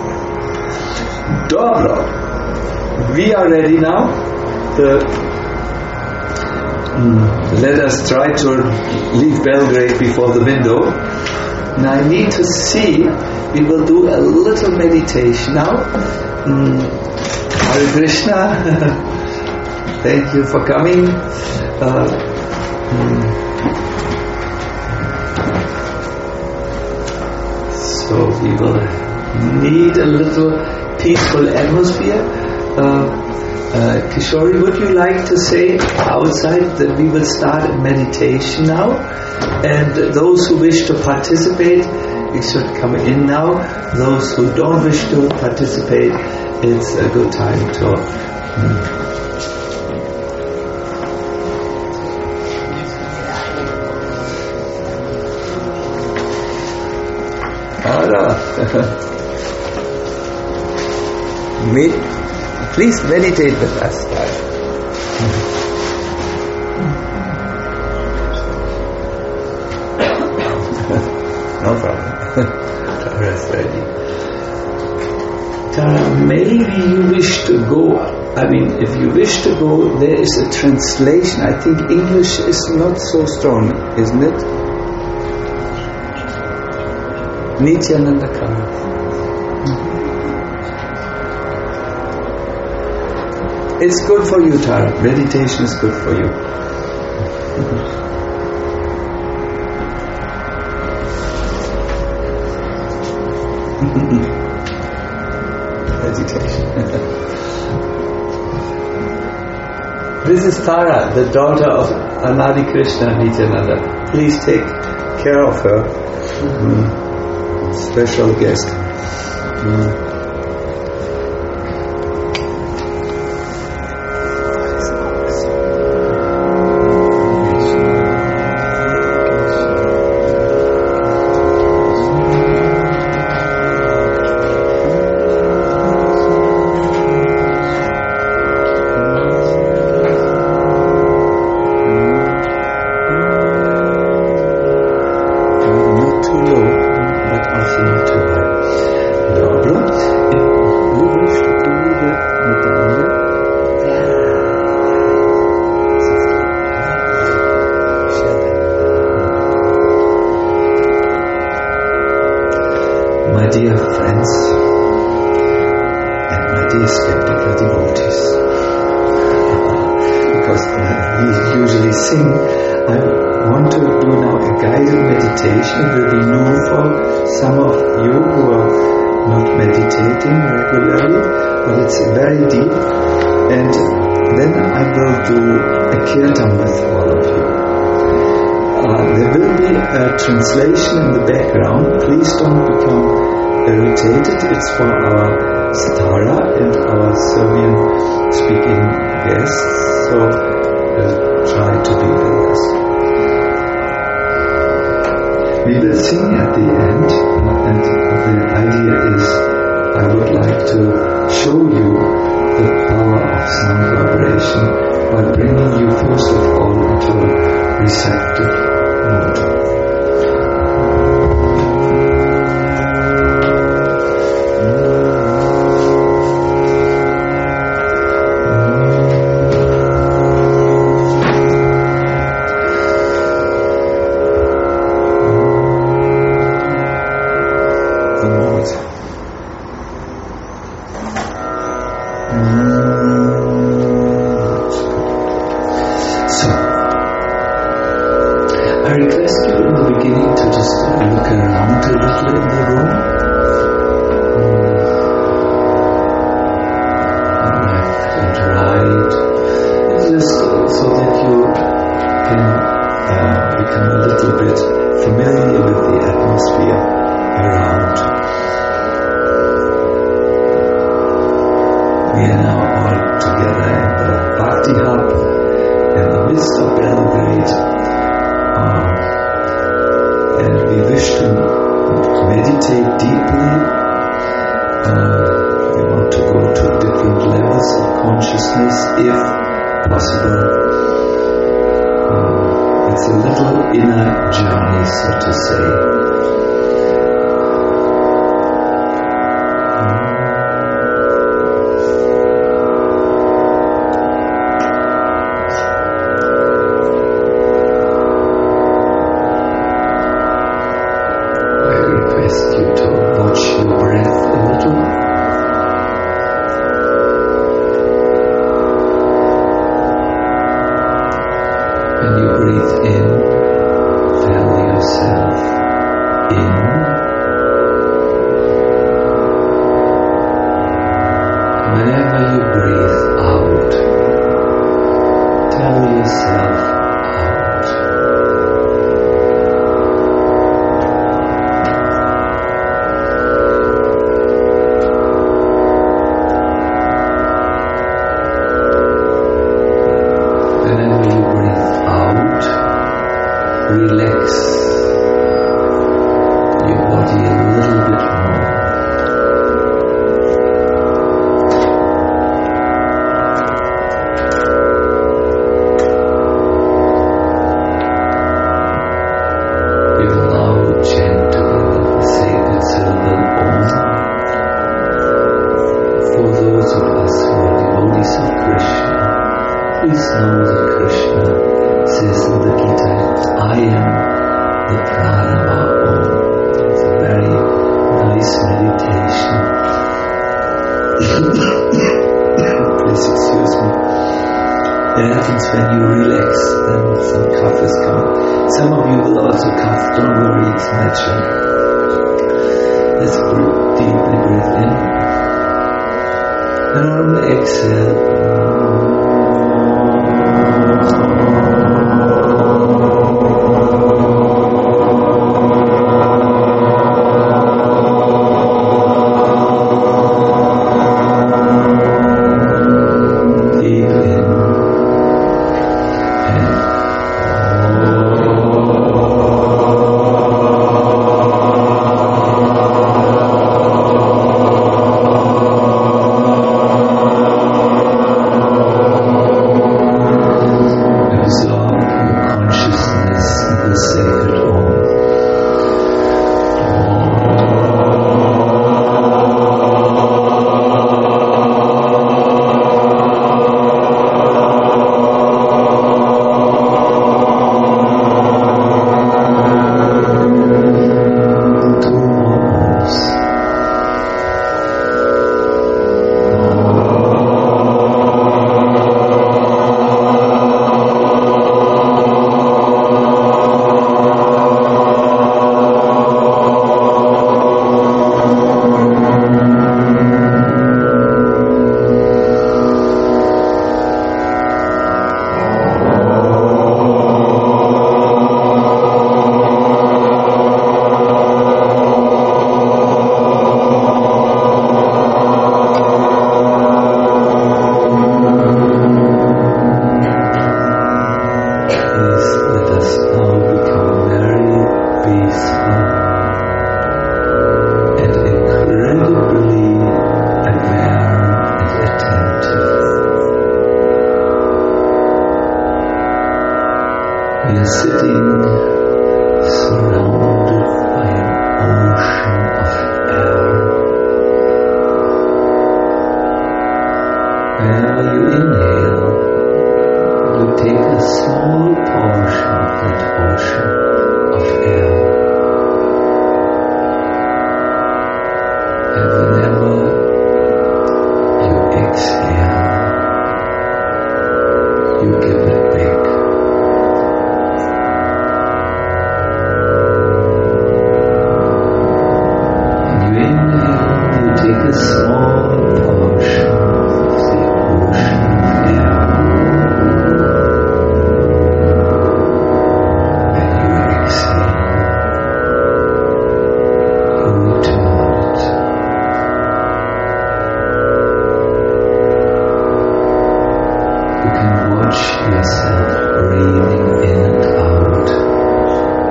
Dobro. We are ready now. Let us try to leave Belgrade before the window. Now I need to see, we will do a little meditation now. Hare Krishna. Thank you for coming. So we will need a little peaceful atmosphere. Kishori, would you like to say outside that we will start a meditation now, and those who wish to participate, you should come in now. Those who don't wish to participate, it's a good time to Please meditate with us. No problem. Tara is ready. Tara, maybe you wish to go. I mean, if you wish to go, there is a translation. I think English is not so strong, isn't it? Nityananda Kara. It's good for you, Tara. Meditation is good for you. Meditation. This is Tara, the daughter of Anadi Krishna Nityananda. Please take care of her. Special guest. dear friends and my dear skeptical devotees, because we usually sing, I want to do now a guided meditation. It will be new for some of you who are not meditating regularly, but it's very deep. And then I will do a kirtan with all of you. There will be a translation in the background. Please don't become irritated. It's for our Stara and our Serbian speaking guests. So try to be with us. We will sing at the end, and the idea is I would like to show you the power of sound vibration by bringing you first of all into a receptive mood.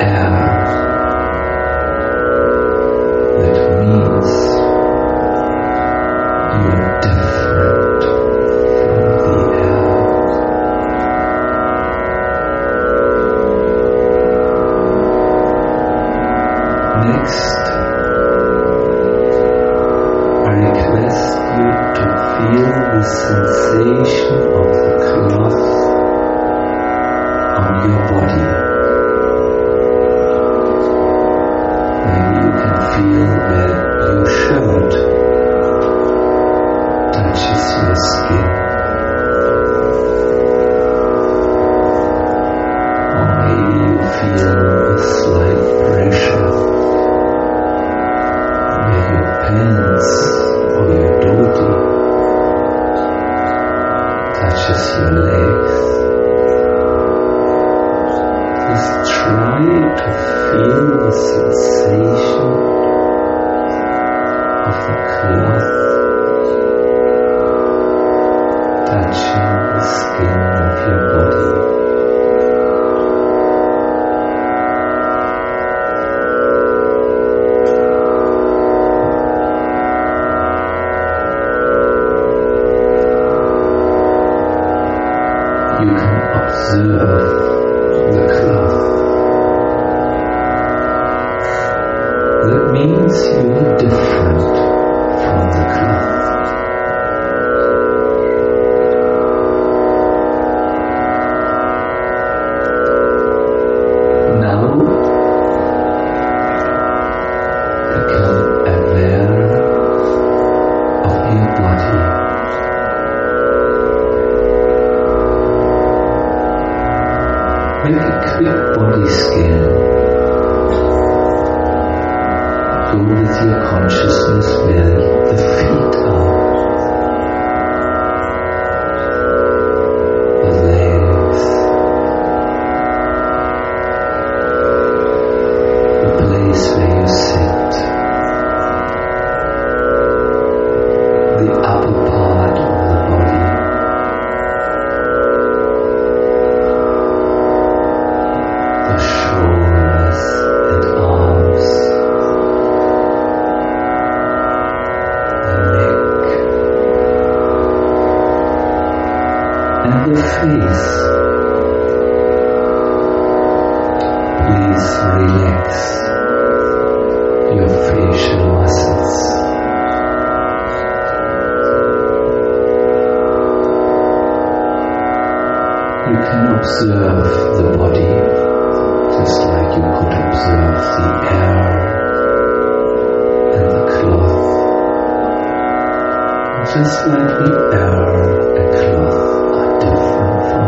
air. That means you're different from the air. Next, I request you to feel the sensation of the cloth on your body. Maybe you can feel where your shirt touches your skin. Or maybe you feel a slight pressure where your pants or your dhoti touches your legs. Just try to feel the sensation of the cloth touching the skin of your body. You can observe the cloth. That means you are different from the cloth. Now, become aware of your body. Make a quick body scan. Go with your consciousness where the feet are, the legs, the place where you sit, the upper part of the body, the shoulders and arms, the neck, and the face. Please relax your facial muscles. You can observe the body just like you could observe the air and the cloth. Just like the air and cloth are different from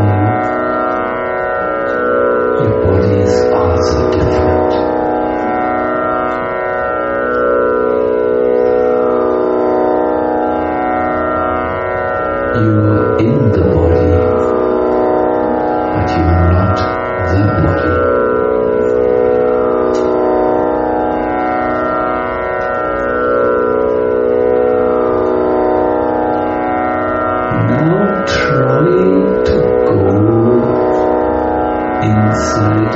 you, your body is also different. You are in the body, but you are not the body. Now try to go inside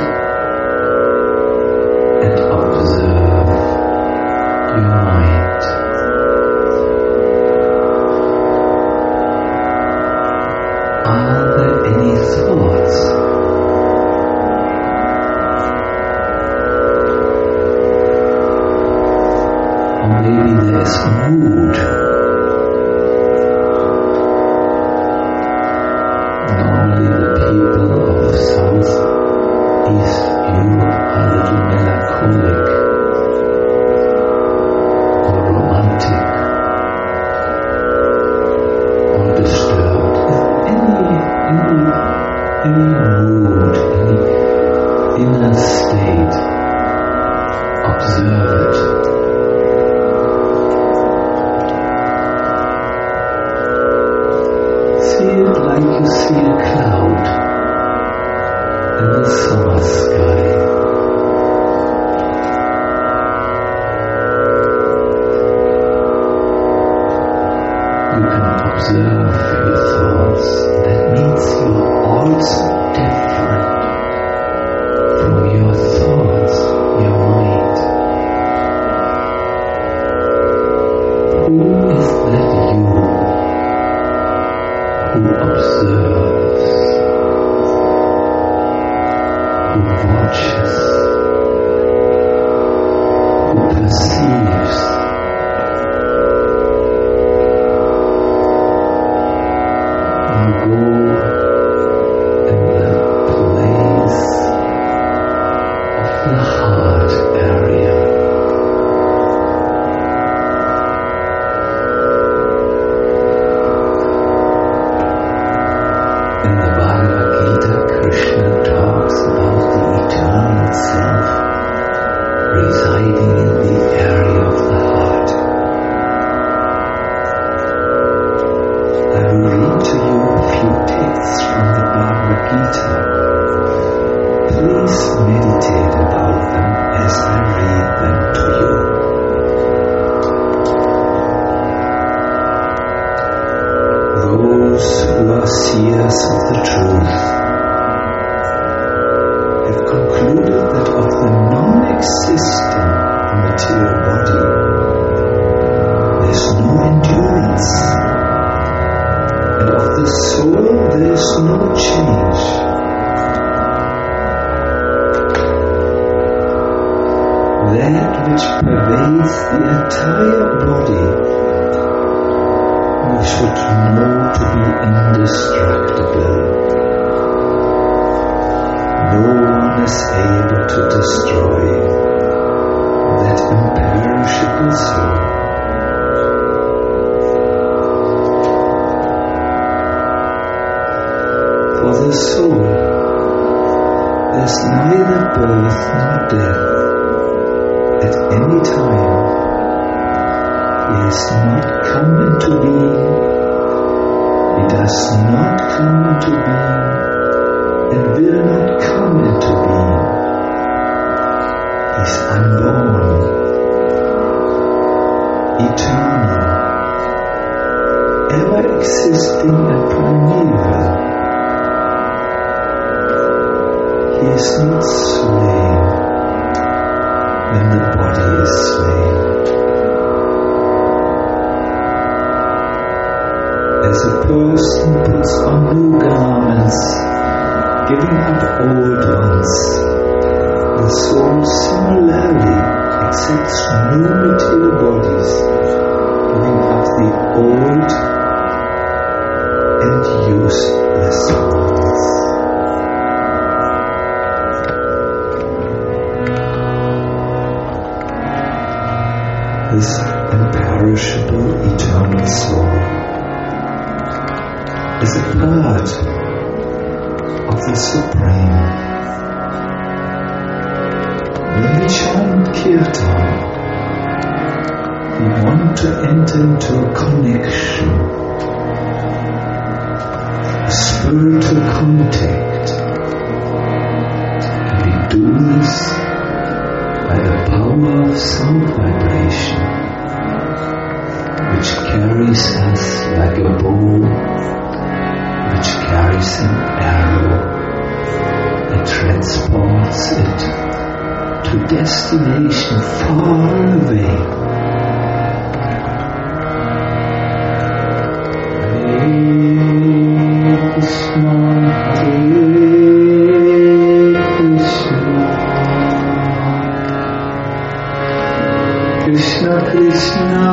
and observe your mind. Are there any thoughts? Or maybe there's a mood. Normally the people of Southeast Europe are a little melancholic or romantic or disturbed. Any mood, any inner state, observe it. See it like you see a cloud in the summer sky. You can observe your thoughts. That means you are also different from your thoughts. perceives you go in the place of the heart area. In the Bhagavad Gita, Krishna talks about the eternal self residing in the area of the heart. I will read to you a few texts from the Bhagavad Gita. Please meditate about them as I read them to you. Those who are seers of the truth have concluded that of the non-existent material body there is no endurance, and of the soul there is no change. That which pervades the entire body we should know to be indestructible. No one is able to destroy that imperishable soul. For the soul, there is neither birth nor death. At any time, he has not come into being, he does not come into being, and will not come into being. He is unborn, eternal, ever existing and primeval. He is not slain when the body is slain. As a person puts on new garments, giving up old ones, the soul similarly accepts new material bodies, giving up the old and useless ones. This imperishable eternal soul is a part of the Supreme. When we chant Kirtan, we want to enter into a connection, a spiritual contact, and we do this by the power of sound vibration, which carries us like a bow, which carries an arrow that transports it to destination far away. Hare Krishna, Hare Krishna, Krishna Krishna,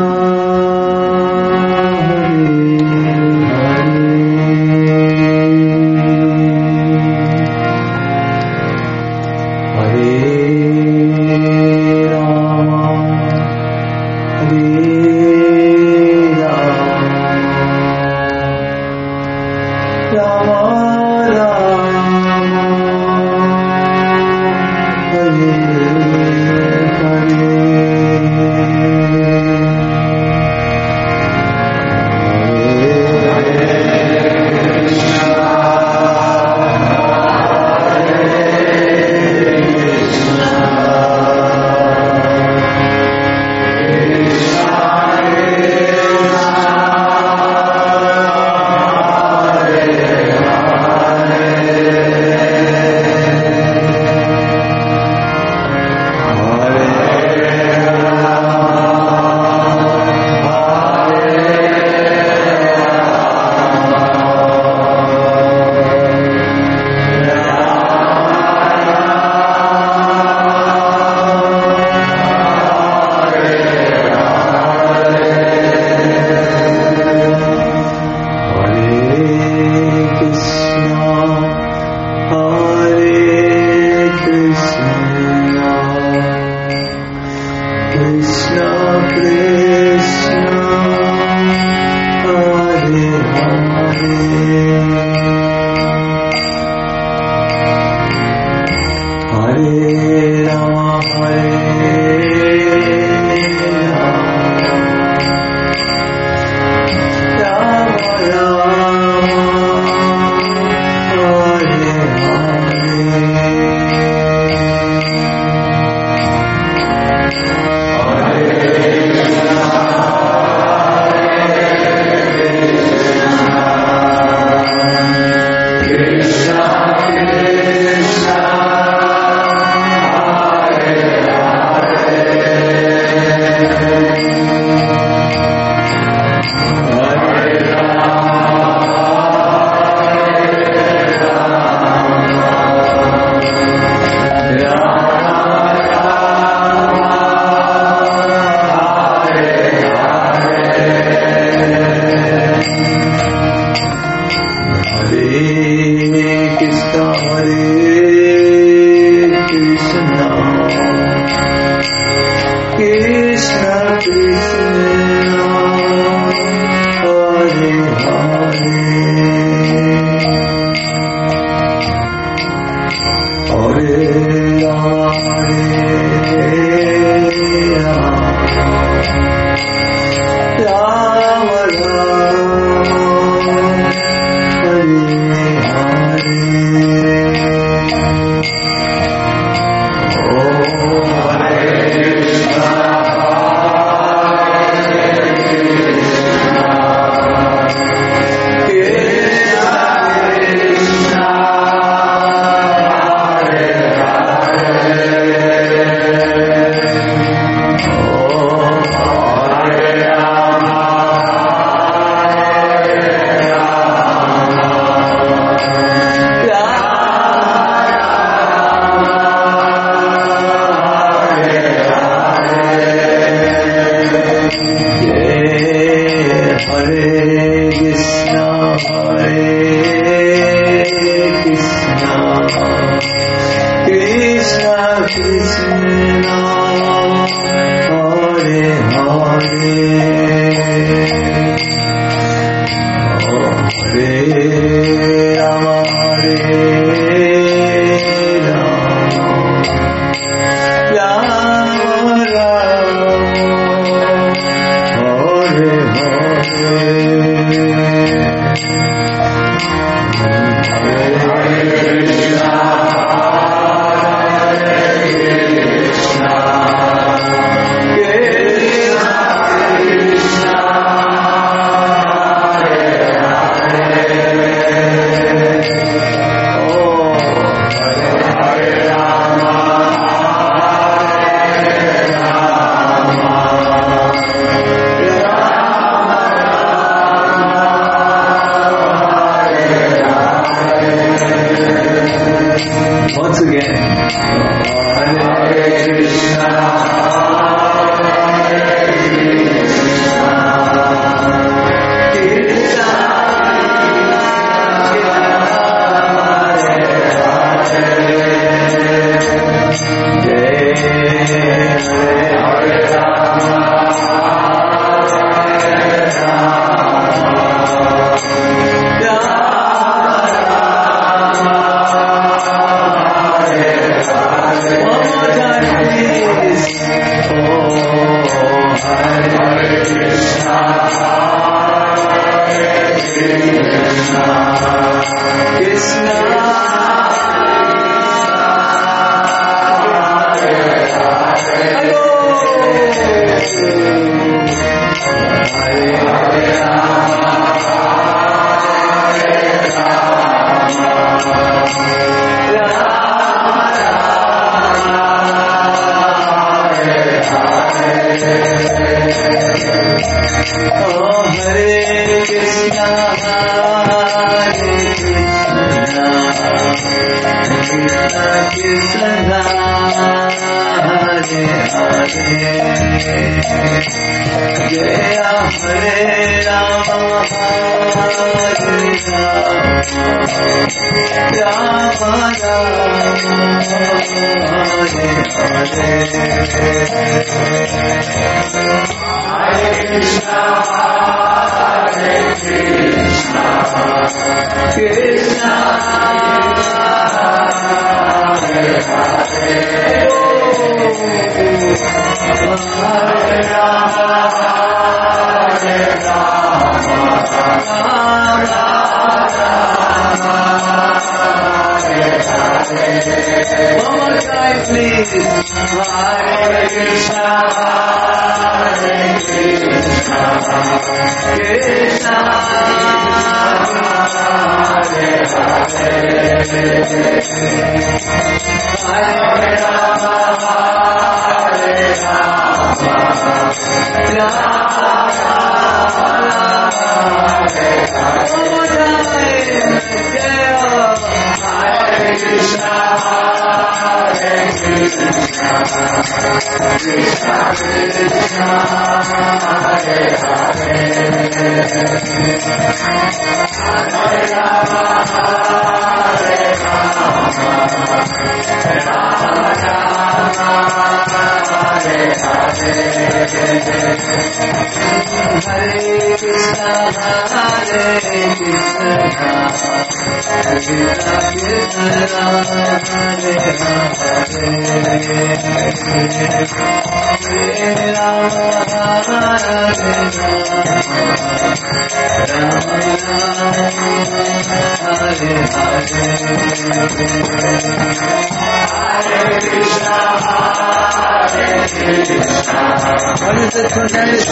What is the tonality?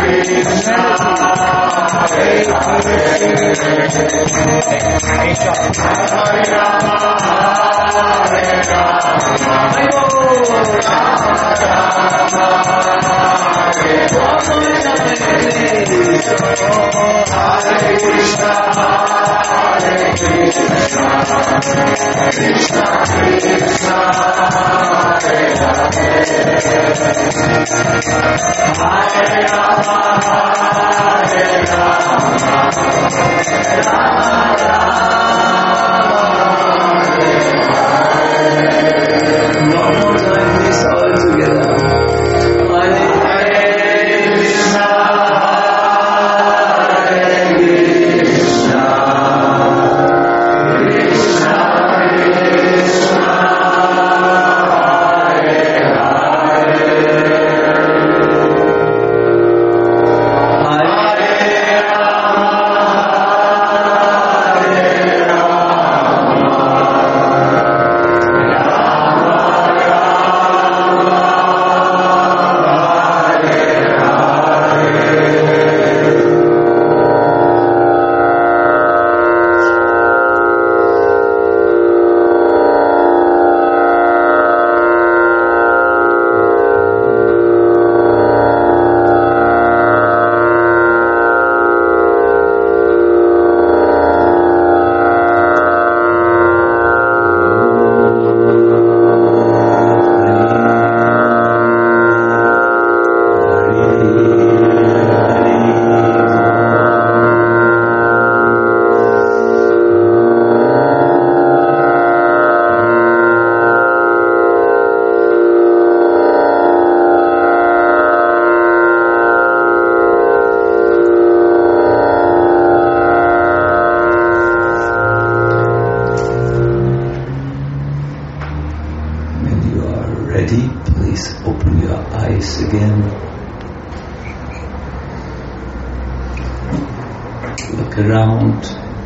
Look around.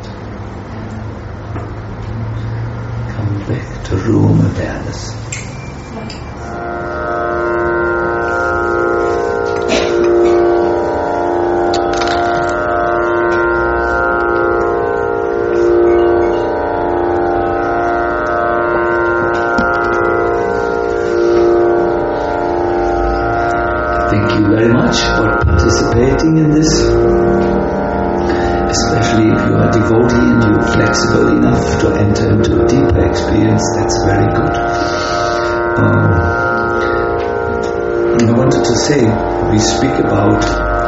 Come back to room awareness. Thank you very much for participating in this. Especially if you are devotee and you are flexible enough to enter into a deeper experience, that's very good. I wanted to say, we speak about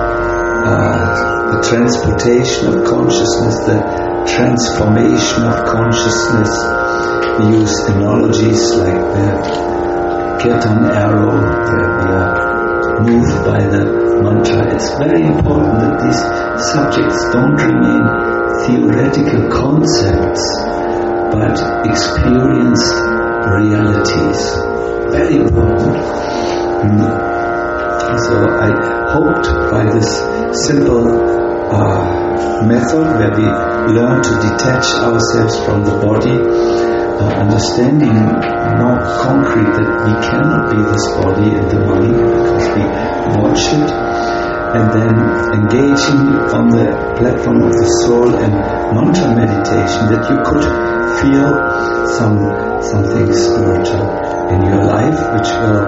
the transportation of consciousness, the transformation of consciousness. We use analogies like the kirtan arrow, where we are moved by the mantra. It's very important that these subjects don't remain theoretical concepts, but experienced realities. Very important. So I hoped by this simple method where we learn to detach ourselves from the body, understanding more concrete that we cannot be this body and the mind because we watch it, and then engaging on the platform of the soul and mantra meditation, that you could feel something spiritual in your life which will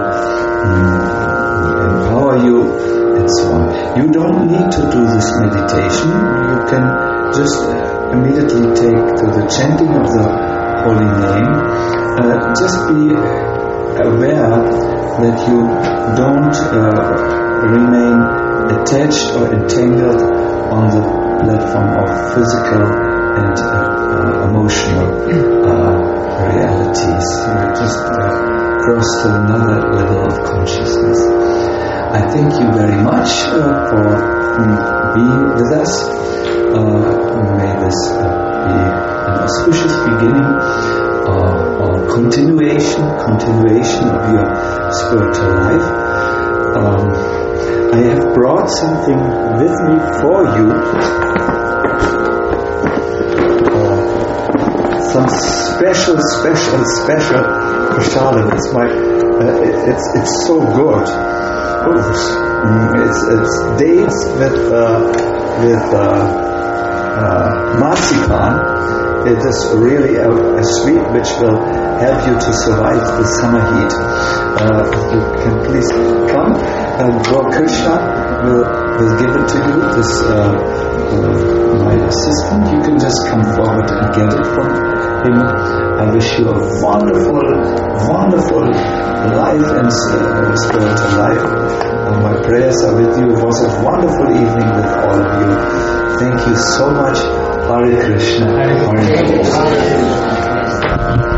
empower you and so on. You don't need to do this meditation. You can just immediately take to the chanting of the holy name. Just be aware that you don't remain attached or entangled on the platform of physical and emotional realities. You just cross to another level of consciousness. I thank you very much for being with us. May this be a an auspicious beginning or continuation of your spiritual life. I have brought something with me for you. Some special prashadam. It's so good. It's dates with marzipan. It is really a sweet which will help you to survive the summer heat. You can please come, and Lord Krishna will give it to you. This my assistant. You can just come forward and get it from him. I wish you a wonderful life and spiritual life. My prayers are with you. It was a wonderful evening with all of you. Thank you so much. Hare Krishna. Hare Krishna.